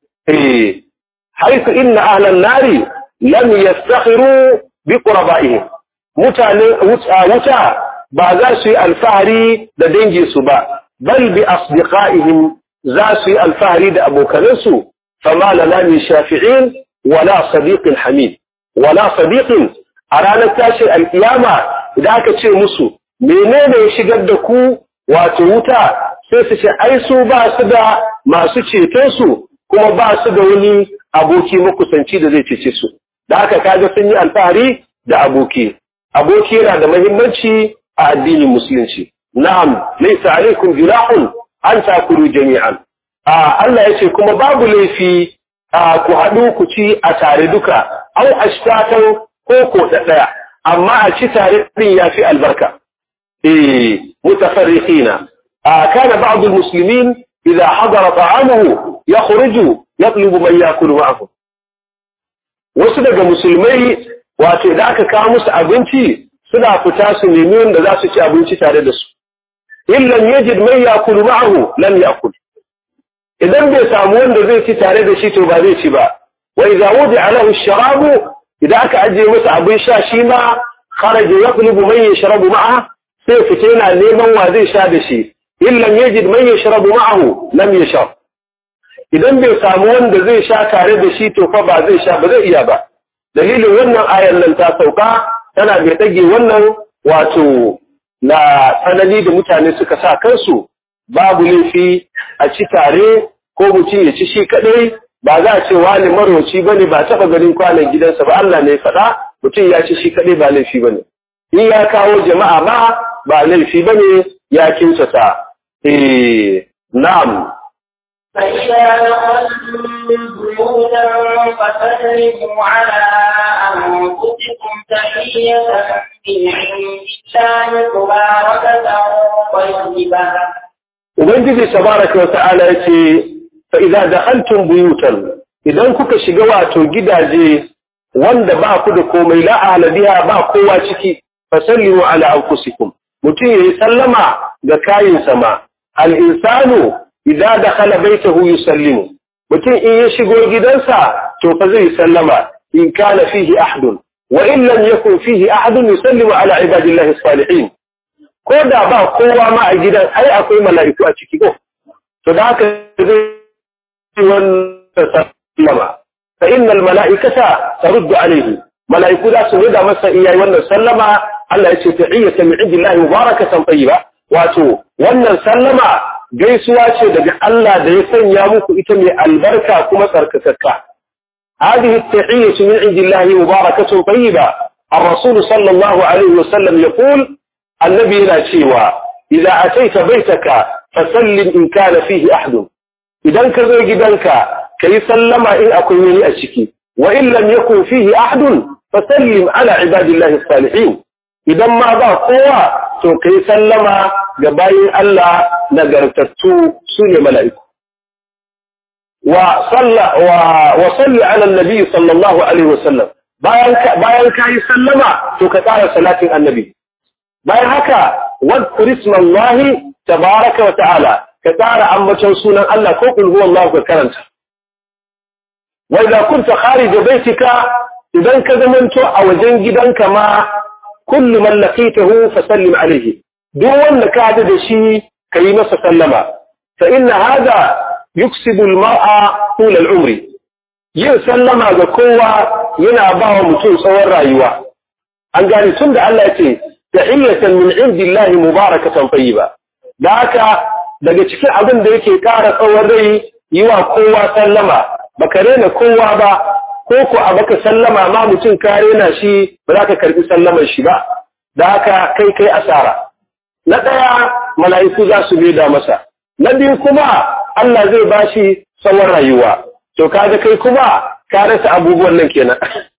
haythu inna ahlan nari lam yastakhiru bi quraba'ihim mutane wuta ba za su yi alfahari da danginsu ba bal bi asdiqaihim za su yi alfahari da abokanansu fama lana min shafi'in wala sadiqin hamid wala sadiqin a ranar tashin alkiyama idan aka ce musu menene ya shigar da ku wato wuta sai su ce ai su ba su da masu ceton su kuma ba su da wani aboki makusanci da zai cece su da haka kaga sun yi alfahari da aboki yana da muhimmanci a addinin musulunci na'am laysa alaikum junahun an takulu jami'an Allah yace kuma babu laifi ku haɗu ku ci a tare duka au ashtatan ko ɗaya amma a ci tare din yafi albarka mutafarriqina kana ba'd almuslimin idha hadara ta'amuhu yakhruju yatlubu man yakulu ma'ahu wasu daga musulmai wato idan aka kawo musu abinci suna fita su nemi wanda za su ci abinci tare da su in lam yajid man yakulu ma'ahu lam yakul idan bai samu wanda zai ci tare da shi to ba zai ci ba wa idza wudi'a lahu ash-sharabu idan aka ajiye masa abin sha shi ma kharaja yaqlubu man yashrabu ma'a sai fita yana neman wa zai sha da shi in lam yajid man yashrabu ma'ahu lam yashrab idan bai samu wanda zai sha tare da shi to fa ba zai sha ba zai iya ba dalilin wannan ayan nan ta sauka tana bai dage wannan wato na tsanani da mutane suka sa kansu babu laifi a ci tare ko mutum ya ci shi kadai ba za a ce wani marwaci bane ba taba ganin kwanan gidansa ba Allah ne faɗa mutum ya ci shi kadai ba laifi bane in ya kawo jama'a ma ba laifi bane ya kinsata na'am فإذا دخلتم بيوتا فسلموا على أنفسكم تحية من عند الله مباركة طيبة. Ubangiji tabaraka wa ta'ala yace fa idza dakhaltum buyutan idan kuka shiga wato gidaje wanda ba ku da komai la ahla ba kowa ciki fasallimu ala anfusikum mutum yayi sallama ga kayin sama al insanu idza dakhala baytahu yusallimu mutum in ya shigo gidansa to fa zai sallama in kana fihi ahadun wa in lam yakun fihi ahadun yusallimu ala ibadillahi as-salihin ko da ba kowa ma a gidan ai akwai mala'iku a ciki ko to da haka zai wannan sallama fa innal mala'ikata taruddu alayhi mala'iku za su rida masa iyai wannan sallama Allah ya ce ta'iyatan min indillahi mubarakatan tayyiba wato wannan sallama gaisuwa ce daga Allah da ya sanya muku ita mai albarka kuma tsarkakakka hadhihi at-tahiyyatu min indillahi mubarakatun tayyiba الرسول صلى الله عليه وسلم يقول النبي لا شيوا إذا أتيت بيتك فسلم إن كان فيه أحد إذا كذا جدنك كي سلم إن أكون أشكي وإن لم يكن فيه أحد فسلم على عباد الله الصالحين إذا ما ضاع قوة كي سلم جباين الله نجرتتو سنة ملائكة وصلي على النبي صلى الله عليه وسلم bayan kai sallama to ka tsara salatin annabi bayan haka wadkur ismallahi tabaaraka wa ta'ala ka tsara ambaton sunan Allah ko kul huwallahu ka karanta wa idza kunta kharij baytika idan ka zamanto a wajen gidanka ma kullu man laqitahu fasallim alayhi duk wanda ka hada da shi kai masa sallama fa inna hada yuksibu al-mar'a tul al-umri yin sallama ga kowa yana ba wa mutum tsawon rayuwa an gane tun da Allah ya ce tahiyatan min indillahi mubarakatan tayyiba da haka daga cikin abin da yake ƙara tsawon rai yi wa kowa sallama baka rena kowa ba ko ko a baka sallama ma mutum ka rena shi ba za ka karbi sallamar shi ba da haka kai asara na ɗaya mala'iku za su beda masa na biyu kuma Allah zai bashi tsawon rayuwa to kaga kai kuma ka rasa abubuwan nan kenan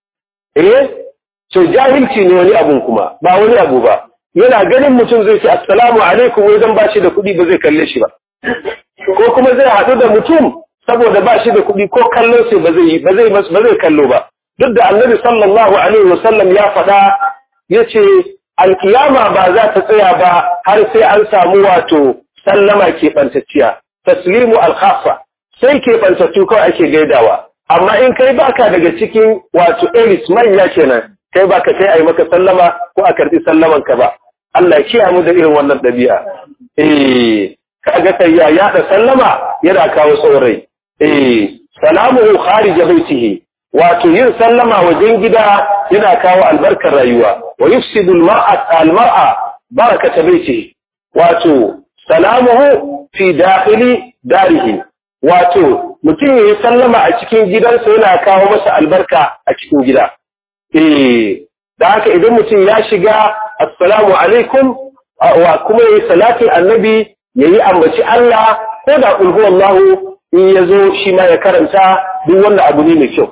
to jahilci ne wani abun kuma ba wani abu ba yana ganin mutum zai ce assalamu alaikum wai zan bashi da kuɗi ba zai kalle shi ba ko kuma zai haɗu da mutum saboda bashi da kuɗi ko kallon sai ba zai kallo ba duk da annabi sallallahu alaihi wasallam ya faɗa yace alkiyama ba za ta tsaya ba har sai an samu wato sallama keɓantacciya taslimu alkhassa sai keɓantattu kawai ake gaidawa amma in kai baka daga cikin wato elite manya kenan kai baka sai a yi maka sallama ko a karɓi sallaman ka ba Allah ya kiyaye mu da irin wannan dabi'a kaga kai ya yada sallama yana kawo tsorai salamuhu kharij baitihi wato yin sallama wajen gida yana kawo albarkar rayuwa wa yufsidu al-mar'a barakata baitihi wato salamuhu fi dakhili darihi wato mutum yayin sallama a cikin gidansa yana kawo masa albarka a cikin gida da haka idan mutum ya shiga assalamu alaikum wa kuma yayi salatin annabi yayi ambaci Allah ko da qul huwallahu in yazo shi ma ya karanta duk wannan abu ne mai kyau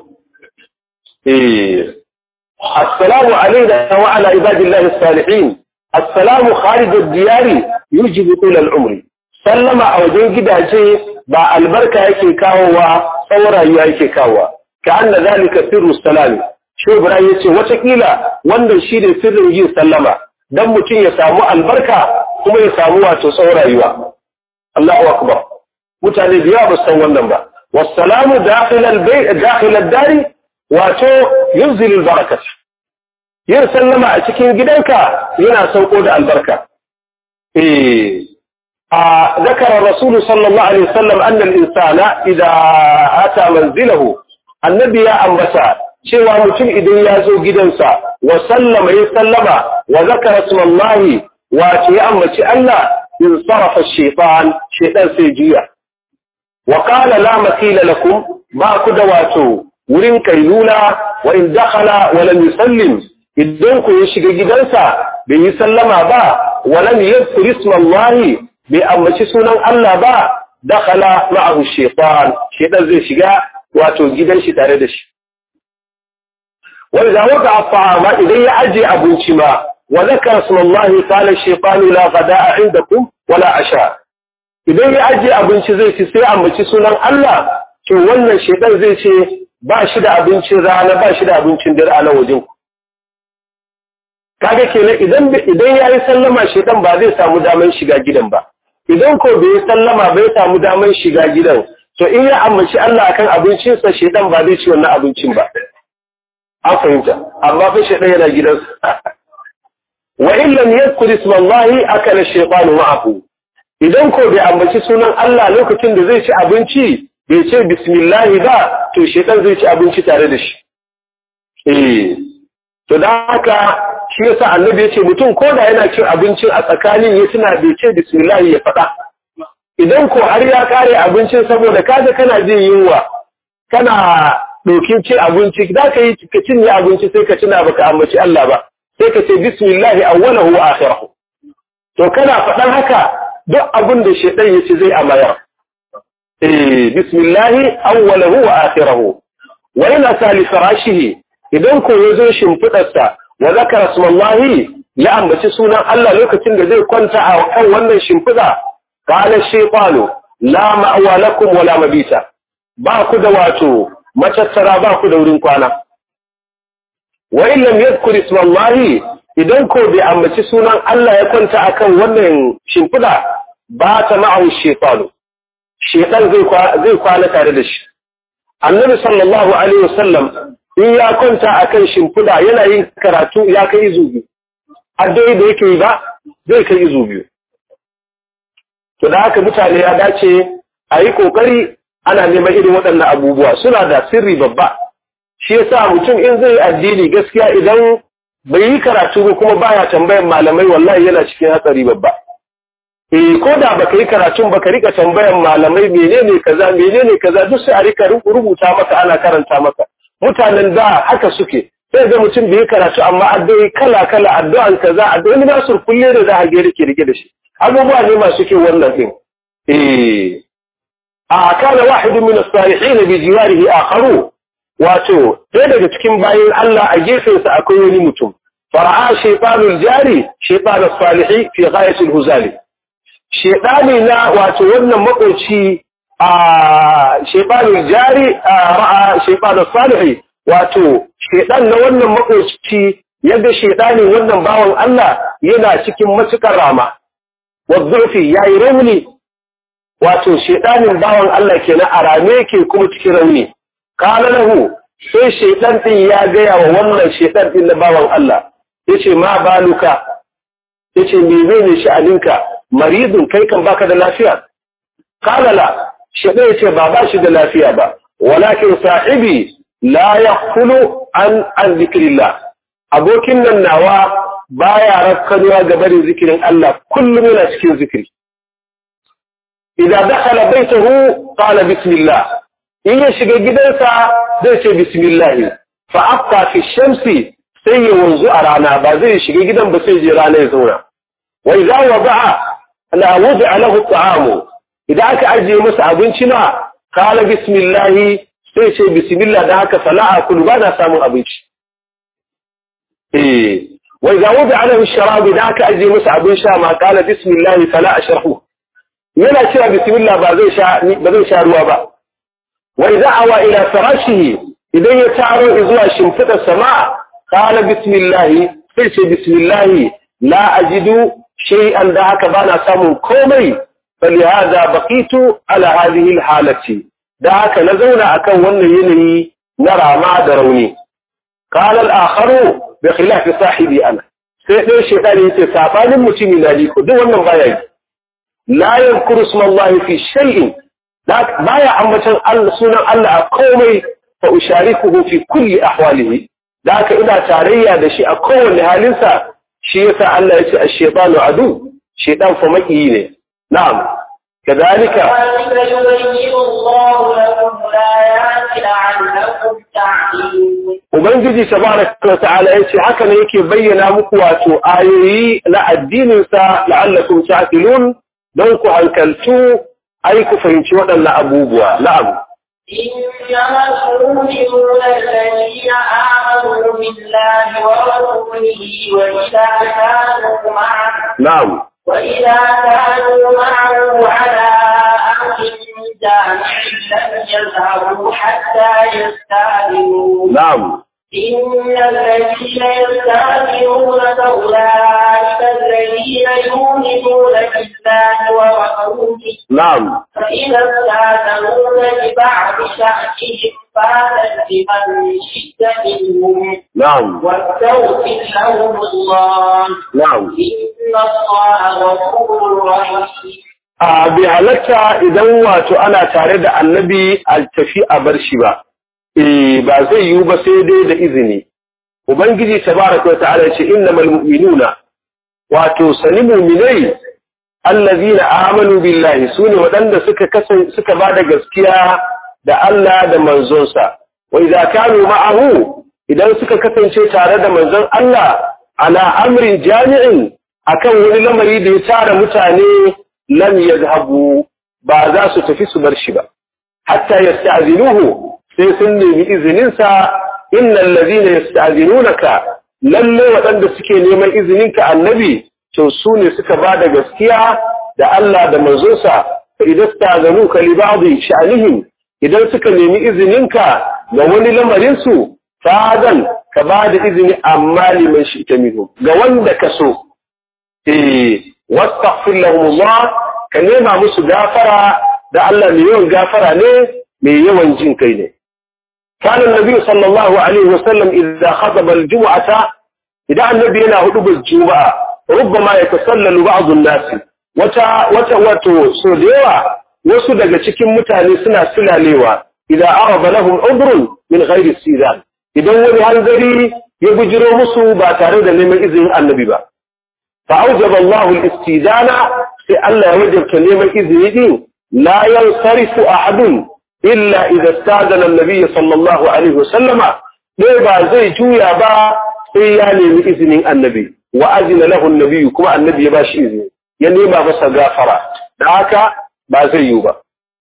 assalamu alayna wa ala ibadillahi as-salihin assalamu kharij ad-diyari yujibu ila al-umri sallama a wajen gidaje ba albarka yake kawowa tsawon rayuwa yake kawowa ka anna zalika sirru salami shi Ibrahim yace wata kila wannan shi ne sirrin yin sallama dan mutum ya samu albarka kuma ya samu wato tsawon rayuwa Allahu akbar mutane da yawa ba san wannan ba wassalamu dakhil al-bayt dakhil ad-dari wato yunzil al-barakat yin sallama a cikin gidanka yana sauko da albarka ذكر الرسول صلى الله عليه وسلم أن الإنسان إذا أتى منزله النبي أنبسا شوى متن إذن يازو جدنسا وسلم يسلم وذكر اسم الله واتي أمتي الله انصرف الشيطان شيطان سيجيا وقال لا مثيل لكم ما كدواتو ورين كيلولا وإن دخل ولم يسلم إذن كو يشيك جدنسا بيسلم با ولم يذكر اسم الله bai ambaci sunan Allah ba dakhala ma'ahu shaytan zai shiga wato gidan shi tare da shi wanda waka fa'ama idan ya aje abinci ma wa zakara sunallahi qala shaytanu la ghada'a indakum wala asha idan ya aje abinci zai ci sai ambaci sunan Allah to wannan shaytan zai ce ba shi da abincin rana ba shi da abincin dare a nan wajen ku kaga kenan idan yayi sallama shaytan ba zai samu daman shiga gidan ba idan ko bai sallama bai samu daman shiga gidan to in ya ambaci Allah akan abincinsa shedan ba zai ci wannan abincin ba an fahimta amma fa shedan yana gidansa wa in lam yadhkur isma Allah akala shaytanu ma'ahu idan ko bai ambaci sunan Allah lokacin da zai ci abinci bai ce bismillah ba to shedan zai ci abinci tare da shi to dan haka shi yasa annabi yace mutum ko da yana cin abincin a tsakanin ya tuna bai ce bismillah ya faɗa idan ko har ya kare abincin saboda kaje kana jin yunwa kana dokin cin abinci da ka yi ka cinye abinci sai ka tuna baka ambaci Allah ba sai ka ce bismillah awwalahu wa akhirahu to kana faɗan haka duk abin da shedan yace zai amaya bismillah awwalahu wa akhirahu wa ila sali farashihi idan ko yazo shimfidarsa wa zakara smallahi ya ambaci sunan Allah lokacin da zai kwanta a kan wannan shimfida qala shaytanu la ma'wa lakum wala mabita ba ku da wato matattara ba ku da wurin kwana wa in lam yadhkur ismallahi idan ko bai ambaci sunan Allah ya kwanta akan wannan shimfida ba ta ma'u shaytanu shaytan zai kwana tare da shi annabi sallallahu alaihi wasallam in ya kwanta a kan shimfiɗa yana yin karatu ya kai izu biyu addu'o'i da yake yi ba zai kai izu biyu to da haka mutane ya dace a yi ƙoƙari ana neman irin waɗannan abubuwa suna da sirri babba shi yasa mutum in zai addini gaskiya idan bai yi karatu ba kuma baya tambayan malamai wallahi yana cikin hatsari babba ko da baka yi karatun baka rika tambayan malamai menene kaza duk sai a rika rubuta maka ana karanta maka mutanen da haka suke sai ga mutum bai karatu amma addu'o'i kala addu'an kaza addu'o'i na sur kulle da za a ga rike da shi abubuwa ne masu ke wannan din kana wahidun min as-salihin bi jiwarihi akharu wato sai daga cikin bayin Allah a gefen sa akwai wani mutum fara'a shaytanul jari shaytan as-salihi fi ghayati al-huzali shaytani na wato wannan makoci shaytanul jari ra'a shaytanus salihi wato shaytan na wannan makoci yadda shaytani wannan bawan Allah yana cikin matukar rama wadhufi yayi rauni wato shaytanin bawan Allah kenan a rame yake kuma cikin rauni kana lahu sai shaytan din ya ga wa wannan shaytan din na bawan Allah yace ma baluka yace menene sha'aninka maridun kai kan baka da lafiya qala la shedan yace ba shi da lafiya ba walakin sahibi la yaqulu an zikrillah abokin nan nawa baya rakkanuwa ga barin zikirin Allah kullum yana cikin zikiri idan dakhala baitahu qala bismillah in ya shiga gidansa zai ce bismillah fa afqa fi shamsi sai ya wanzu a rana ba zai shiga gidan ba sai je rana ya zauna wa idza wada'a la wada'a lahu at'amu idan aka ajiye masa abinci na qala bismillah sai ce bismillah da haka fala'a kullu ba na samun abinci wa idza wada'a lahu ash-sharab idan aka ajiye masa abin sha ma qala bismillah fala ashrahu yana cewa bismillah ba zai sha ruwa ba wa idza awa ila farashihi idan ya taro zuwa shimfidar sama qala bismillah sai ce bismillah la ajidu shay'an da haka bana samun komai falihada baqitu ala hadhihi alhalati da haka na zauna akan wannan yanayi na rama da rauni qala al-akharu bi khilaf sahibi ana sai dai shaytani yace sabanin mutumi na liko duk wannan baya yi la yadhkuru isma Allah fi shay'in baya ambatan Allah sunan Allah a komai fa usharikuhu fi kulli ahwalihi da haka ina tarayya da shi a kowane halinsa shi yasa Allah ya ce ash-shaytanu adu shaytan fa maki ne na'am kadalika ubangiji tabaraka wa ta'ala yace haka ne yake bayyana muku wato ayoyi na addinin sa la'allakum ta'qilun don ku hankaltu ai ku fahimci waɗannan abubuwa na'am إنما المؤمنون الذين آمنوا بالله ورسوله وإذا كانوا معه على أمر جامع لم يذهبوا حتى يستأذنوا نعم إن الذين يستأذنونك أولئك الذين يؤمنون بالله ورسوله نعم فإذا استأذنوك لبعض شأنهم فأذن لمن شئت منهم نعم واستغفر لهم الله نعم إن الله غفور رحيم. bai halatta idan wato ana tare da annabi a tafi a bar shi ba ba zai yiwu ba sai dai da izini ubangiji tabaraka wa ta'ala ya ce innamal mu'minuna wato sani mu'minai allazina amanu billahi sune wadanda suka bada gaskiya da Allah da manzonsa wa idza kanu ma'ahu idan suka kasance tare da manzon Allah ala amrin jami'in akan wani lamari da ya tara mutane lam yadhhabu ba za su tafi su bar shi ba hatta yasta'zinuhu sai sun nemi izininsa innal ladina yasta'zinunaka lalle waɗanda suke neman izininka annabi to su ne suka bada gaskiya da Allah da manzonsa fa idasta'zanuka li ba'dhi sha'nihim idan suka nemi izininka ga wani lamarin su fadan ka bada izini amma liman shi'ta minhum ga wanda ka so wastaghfir lahumullah ka nema musu gafara da Allah mai yawan gafara ne mai yawan jin kai ne كان النبي صلى الله عليه وسلم إذا خطب الجمعة إذا النبي هنا خطب الجمعة ربما يتسلل بعض الناس وتو سوديوا وسودغا cikin mutane suna sulalewa إذا عرض لهم عذر من غير استئذان idan wani hanzari ya bujiro musu ba tare da neman izinin annabi ba فأوجب الله الاستئذان sai Allah ya wajabta neman izini din la yansarifu ahadun إلا إذا استأذن النبي صلى الله عليه وسلم ليبا زي جويا با سياني من إذن النبي وأذن له النبي كما النبي باش إذن ينيما بس غافرة دعاك با زي يوبا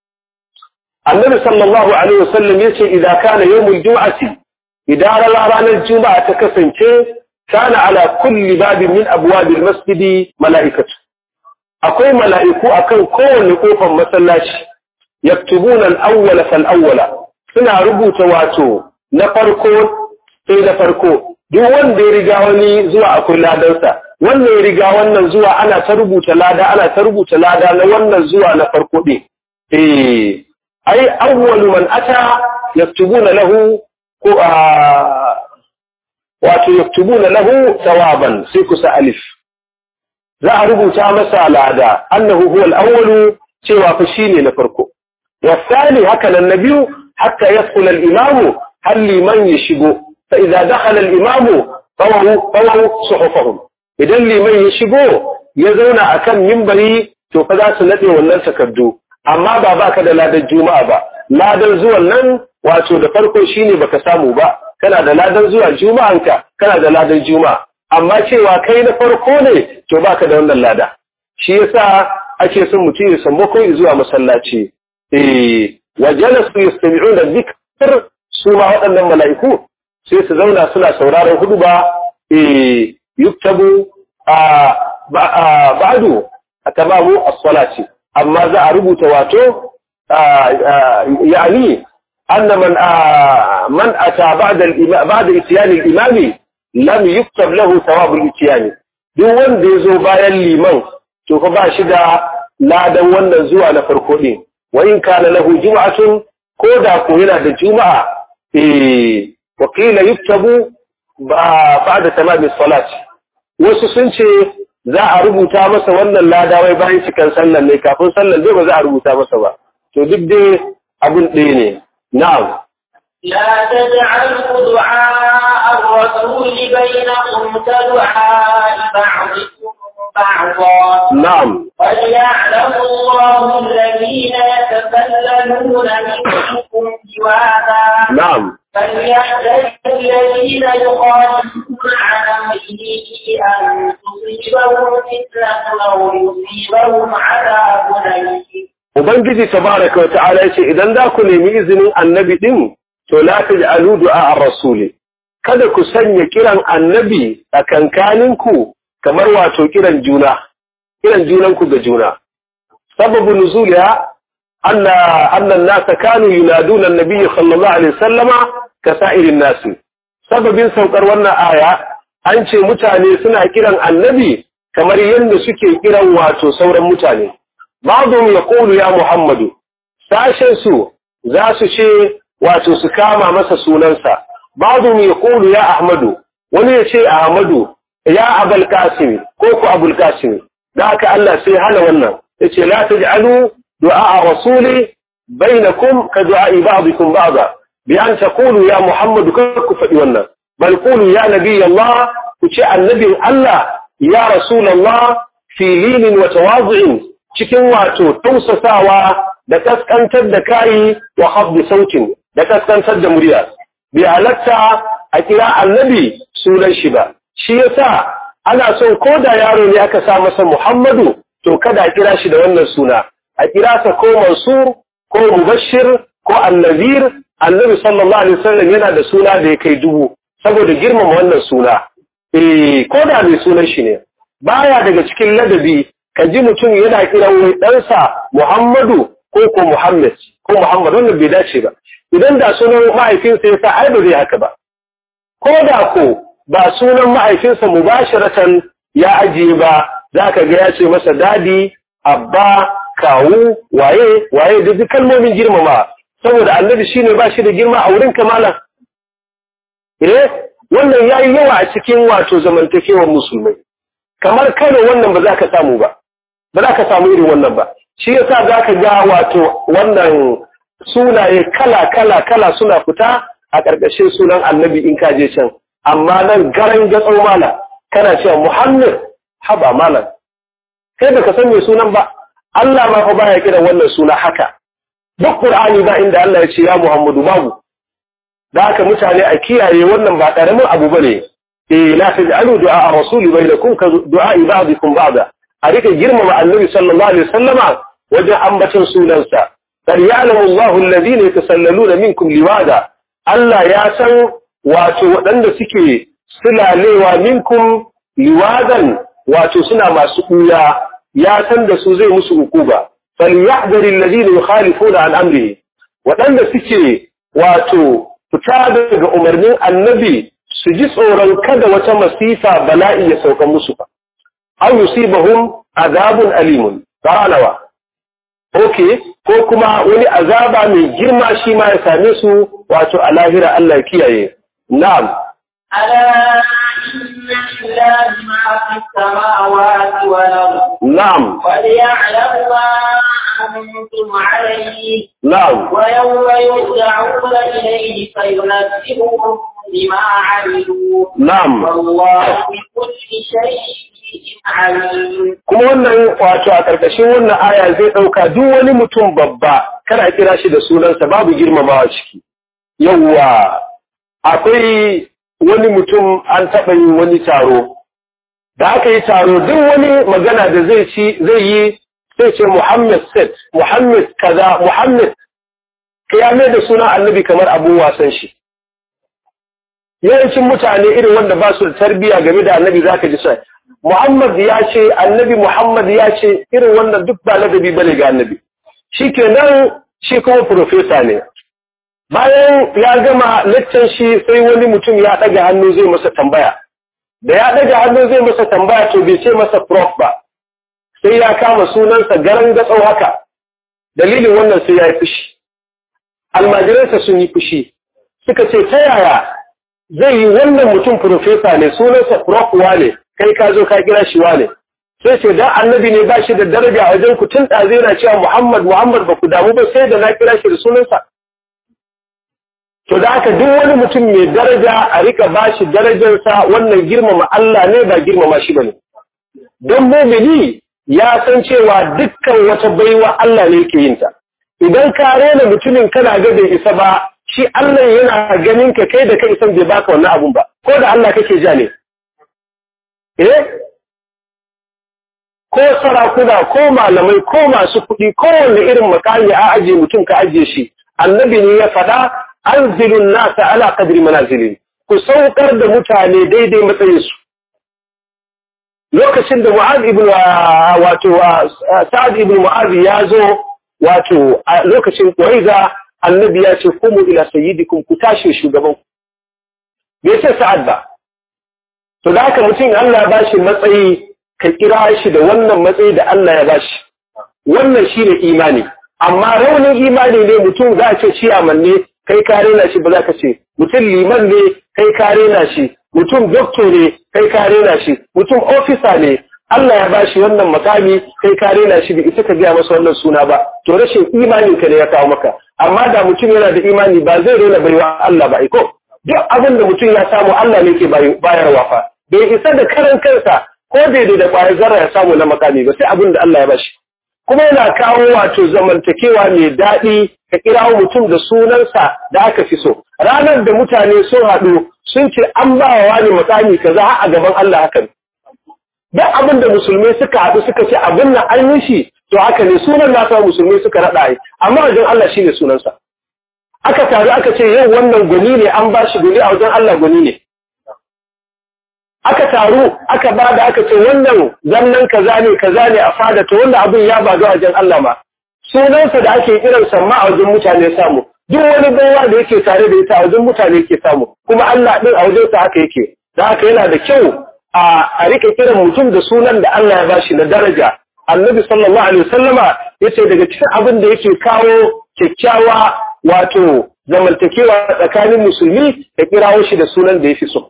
النبي صلى الله عليه وسلم يسي إذا كان يوم الجمعة إذا رأى الجمعة تكسن كان على كل باب من أبواب المسجد ملائكة أقول ملائكو أكن كون نقوفا مسلاشي yaktubuna al-awwala fal-awwala suna rubuta wato na farko sai da farko duk wanda ya riga wani zuwa akwai ladansa wannan ya riga wannan zuwa ana ta rubuta lada na wannan zuwa na farko din ai awwalu man ata yaktubuna lahu ko wato yaktubuna lahu thawaban sai kusa alif za a rubuta masa lada annahu huwa al-awwal cewa fa shine na farko والثاني هكذا النبي حتى يدخل الإمام هل لمن يشبه فإذا دخل الإمام طووا صحفهم إذا لمن يشبه يزون أكم منبري فذا سنتي ولن تكدو أما بابا كذا لا الجمعة با لا دنزو لن واتو دفرقو شيني بكسامو با كان دا لا دنزو الجمعة أنك كان دا لا الجمعة أما cewa kai na farko ne to baka da wannan lada shi yasa ake son mutum ya samu ko zuwa masallaci وجلسوا يستمعون الذكر سوما waɗannan mala'iku sai su zauna suna sauraron huduba yuktabu ba'du tamamu as-salati amma za a rubuta wato yani anna man ata ba'da ityan al-imam lam yuktab lahu thawab al-ityan duk wanda yazo bayan liman to fa ba shi da ladan wannan zuwa na farko din وإن كان له جمعة كودا كوهنا الجمعة وقيل يكتب بعد تمام الصلاة وسسنشي za a rubuta masa wannan lada wai bayan cikin sallan ne kafin sallan dai ba za a rubuta masa ba to duk dai abun ɗaya ne na'am لا تجعلوا دعاء الرسول بينكم كدعاء بعضكم بعضا نعم وليعلم الله الذين يتسللون منكم جوادا نعم فليحذر الذين يخالفون عن امره ان تصيبهم فتنه او يصيبهم عذاب اليم. Ubangiji tabaraka wa ta'ala yace idan za ku nemi izinin annabi din to la taj'alu du'a ar-rasuli kada ku sanya kiran annabi a kankaninku kamar wato kiran junanku ga juna sababu nuzuliha anna an-nas kanu yunaduna an-nabiy sallallahu alaihi wasallama ka sa'irin nas sababin saukar wannan aya an ce mutane suna kiran annabi kamar yadda suke kiran wato sauran mutane ba'dhum yaqulu ya muhammadu sashen su za su ce wato su kama masa sunansa ba'dhum yaqulu ya ahmadu wani ya ce ahmadu ya abul qasim ko ku abul qasim da haka Allah sai hana wannan yace la taj'alu du'a rasuli bainakum ka du'a ba'dikum ba'da bi an taqulu ya muhammadu ku fadi wannan bal qulu ya nabiy Allah ku ce annabin Allah ya rasulullah fi linin wa tawadhu'in cikin wato tausasawa da kaskantar da kai wa hafdi sautin da kaskantar da murya bi halatta a kira annabi sunan shi ba shi yasa ana son koda yaro ne aka sa masa Muhammadu to kada a kira shi da wannan suna a kira sa ko Mansur ko Mubashir ko An-Nazir Annabi sallallahu alaihi wasallam yana da suna da ya kai 1000 saboda girmama wannan suna koda mai sunan shi ne baya daga cikin ladabi kaji mutum yana kiran wai ɗansa Muhammadu ko Muhammad ko Muhammad wannan bai dace ba idan da sunan mahaifinsa ya sa ai ba zai haka ba ko da ko ba sunan mahaifinsa mubasharatan ya ajiye ba zaka ga ya ce masa dadi abba kawu waye duk kalmomin girmama saboda annabi shine ba shi da girma a wurin kamala wannan yayi yawa a cikin wato zamantakewar musulmai kamar Kano wannan ba za ka samu ba ba za ka samu irin wannan ba shi yasa za ka ga wato wannan sunaye kala suna fita a ƙarƙashin sunan annabi in ka je can amma nan garan gatsau mala kana cewa Muhammad haba malam kai da ka san me sunan ba Allah ma fa baya kira wannan suna haka duk Qur'ani ba inda Allah ya ce ya Muhammadu babu da haka mutane a kiyaye wannan ba karamin abu bane la taj'alu du'a rasuli bainakum ka du'a ba'dikum ba'da a rika girmama annabi sallallahu alaihi wasallama wajen ambacin sunansa qad ya'lamu Allahu alladhina yatasallaluna minkum liwada Allah ya san wato waɗanda suke sulalewa minkum liwadan wato suna masu kuya ya san da su zai musu hukuba falyahdharil ladina yukhalifuna an amrihi waɗanda suke wato fita daga umarnin annabi su ji tsoron kada wata masifa bala'i ya sauka musu ba aw yusibahum adabun alimun ta'alawa ko kuma wani azaba mai girma shi ma ya same su wato a lahira Allah ya kiyaye na'am ala inna لله ما في السماوات والأرض نعم وليعلم ما أنتم عليه نعم ويوم يرجعون إليه فينبئهم بما عملوا نعم. والله بكل شيء عليم. kuma wannan wato a ƙarƙashin wannan aya zai ɗauka duk wani mutum babba kana kira shi da sunansa babu girmamawa ciki. Yawwa akwai wani mutum an taɓa yin wani taro, da aka yi taro duk wani magana da zai yi sai ce Muhammad set, Muhammad kaza, Muhammad ya mai da suna annabi kamar abun wasan shi. Yawancin mutane irin wanda ba su da tarbiyya game da annabi zaka ji sai Muhammad ya ce, annabi Muhammad ya ce, irin wannan duk ba ladabi bane ga annabi. Shikenan shi kuma profesa ne. Bayan ya gama lecture shi sai wani mutum ya ɗaga hannu zai masa tambaya. Da ya ɗaga hannu zai masa tambaya to bai ce masa prof ba. Sai ya kama sunansa garan gatsau haka. Dalilin wannan sai ya yi fushi. Almajiransa sun yi fushi. Suka ce ta yaya zai yi wannan mutum profesa ne sunansa prof wane kai ka zo ka kira shi wane. Sai ce dan annabi ne ba shi da daraja a wajen ku tun ɗaze yana cewa Muhammad ba ku damu ba sai da na kira shi da sunansa. To da haka duk wani mutum mai daraja a rika bashi darajarsa wannan girmama Allah ne ba girmama shi bane. Don mu'mini ya san cewa dukkan wata baiwa Allah ne yake yin ta. Idan ka rena mutumin kana ga bai isa ba, shi Allah yana ganin ka kai da kai san bai baka wannan abun ba. Ko da Allah kake ja ne. Ko sarakuna ko malamai ko masu kuɗi ko wanda irin makami a ajiye mutum ka ajiye shi. Annabi ne ya faɗa anzilun nasa ala qadri manazilin, ku saukar da mutane daidai matsayinsu. Lokacin da Mu'adh ibn Sa'ad ibn Mu'adh ya zo wato a lokacin Quraiza annabi ya ce kumu ila sayyidikum ku tashi shugaban ku. Bai ce Sa'ad ba. To da haka mutum Allah ya bashi matsayi ka kira shi da wannan matsayi da Allah ya bashi. Wannan shine imani. Amma raunin imani ne mutum za a ce ciyaman ne kai ka rena shi ba za ka ce, mutum liman ne kai ka rena shi, mutum doktor ne kai ka rena shi, mutum ofisa ne Allah ya bashi wannan makami kai ka rena shi bai isa ka gaya masa wannan suna ba, to rashin imanin ka ne ya kawo maka. Amma da mutum yana da imani ba zai rena baiwa Allah ba iko. Duk abin da mutum ya samu Allah ne ke bayarwa fa. Bai isa da karan kansa ko daidai da ƙwayar zarra ya samu na makami ba sai abin da Allah ya bashi. Kuma yana kawo wato zamantakewa mai daɗi ka kirawo mutum da sunansa da aka fi so. Ranar da mutane sun haɗu sun ce an ba wa wani makami kaza a gaban Allah hakan. Duk abin da musulmai suka haɗu suka ce abin nan an yi shi to haka ne sunan nasa musulmai suka raɗa yi amma wajen Allah shi ne sunansa. Aka taru aka ce yau wannan gwani ne an ba shi gwani a wajen Allah gwani ne. Aka taru aka ba da aka ce wannan zannan kaza ne a fada to wanda abin ya ba ga wajen Allah ma. Sunansa da ake kiransa ma a wajen mutane samu. Duk wani baiwa da yake tare da ita a wajen mutane yake samu. Kuma Allah din a wajensa haka yake. Da haka yana da kyau a rika kiran mutum da sunan da Allah ya bashi na daraja. Annabi sallallahu alaihi wasallama yace daga cikin abin da yake kawo kyakkyawa wato zamantakewa tsakanin musulmi da kirawo shi da sunan da yafi so.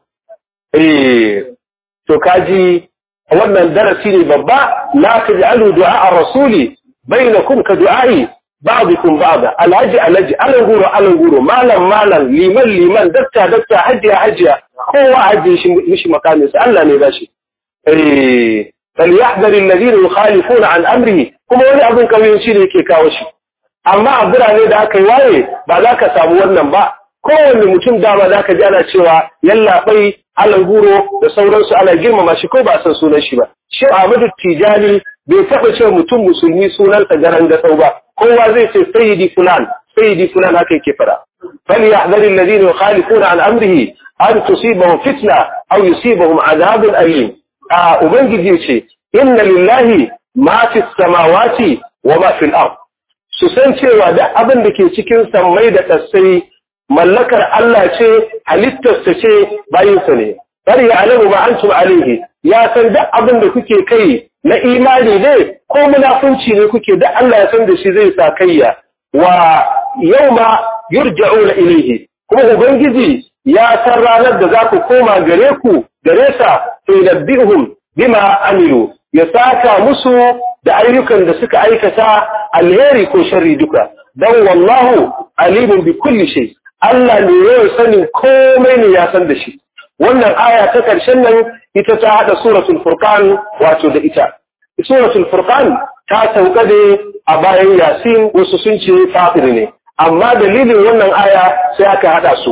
To kaji wannan darasi ne babba la taj'alu du'a ar-rasuli bainakum ka du'ai ba'dukum ba'da alhaji alanguro malam liman dakta hajiya kowa haji shi mishi makami sai Allah ne bashi falyahdhar alladhina yukhalifuna an amrihi kuma wani abin kauyanci ne yake kawo shi amma a birane da aka yi waye ba za ka samu wannan ba kowanne mutum dama za ka ji ana cewa yallaɓai alanguro da sauransu ana girmama shi ko ba san sunan shi ba shi Ahmadu Tijani bai taɓa cewa mutum musulmi sunansa garan gatsau ba kowa zai ce sayyidi fulan haka yake fara falyahdhar alladhina yukhalifuna an amrihi an tusibahum fitna aw yusibahum adhabun alim ubangiji ce inna lillahi ma fis samawati wa ma fil ard su san cewa da abin da ke cikin sammai da ƙasai mallakar Allah ce halittarsa ce bayinsa ne bari ya alamu ba antum alaihi ya san duk abin da kuke kai na imani ne ko munafunci ne kuke da Allah ya san da shi zai sa kayya wa yawma yurja'una ilayhi kuma ubangiji ya san ranar da za ku koma gare sa yunabbi'uhum bima amilu ya saka musu da ayyukan da suka aikata alheri ko sharri duka dan wallahu alimun bi kulli shay Allah ne ya sanin komai ne ya san da shi wannan aya ta karshen nan ita ta hada suratul furqan wato da ita suratul furqan ta sauka ne a bayan yasin wasu sun ce fatir ne amma dalilin wannan aya sai aka hada su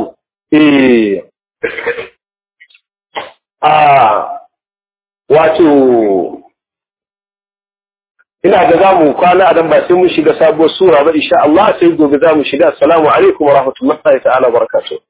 wato ina ga zamu kwana a dan ba sai mun shiga sabuwar sura ba insha Allah sai gobe zamu shiga assalamu alaikum wa rahmatullahi ta'ala wa barakatuh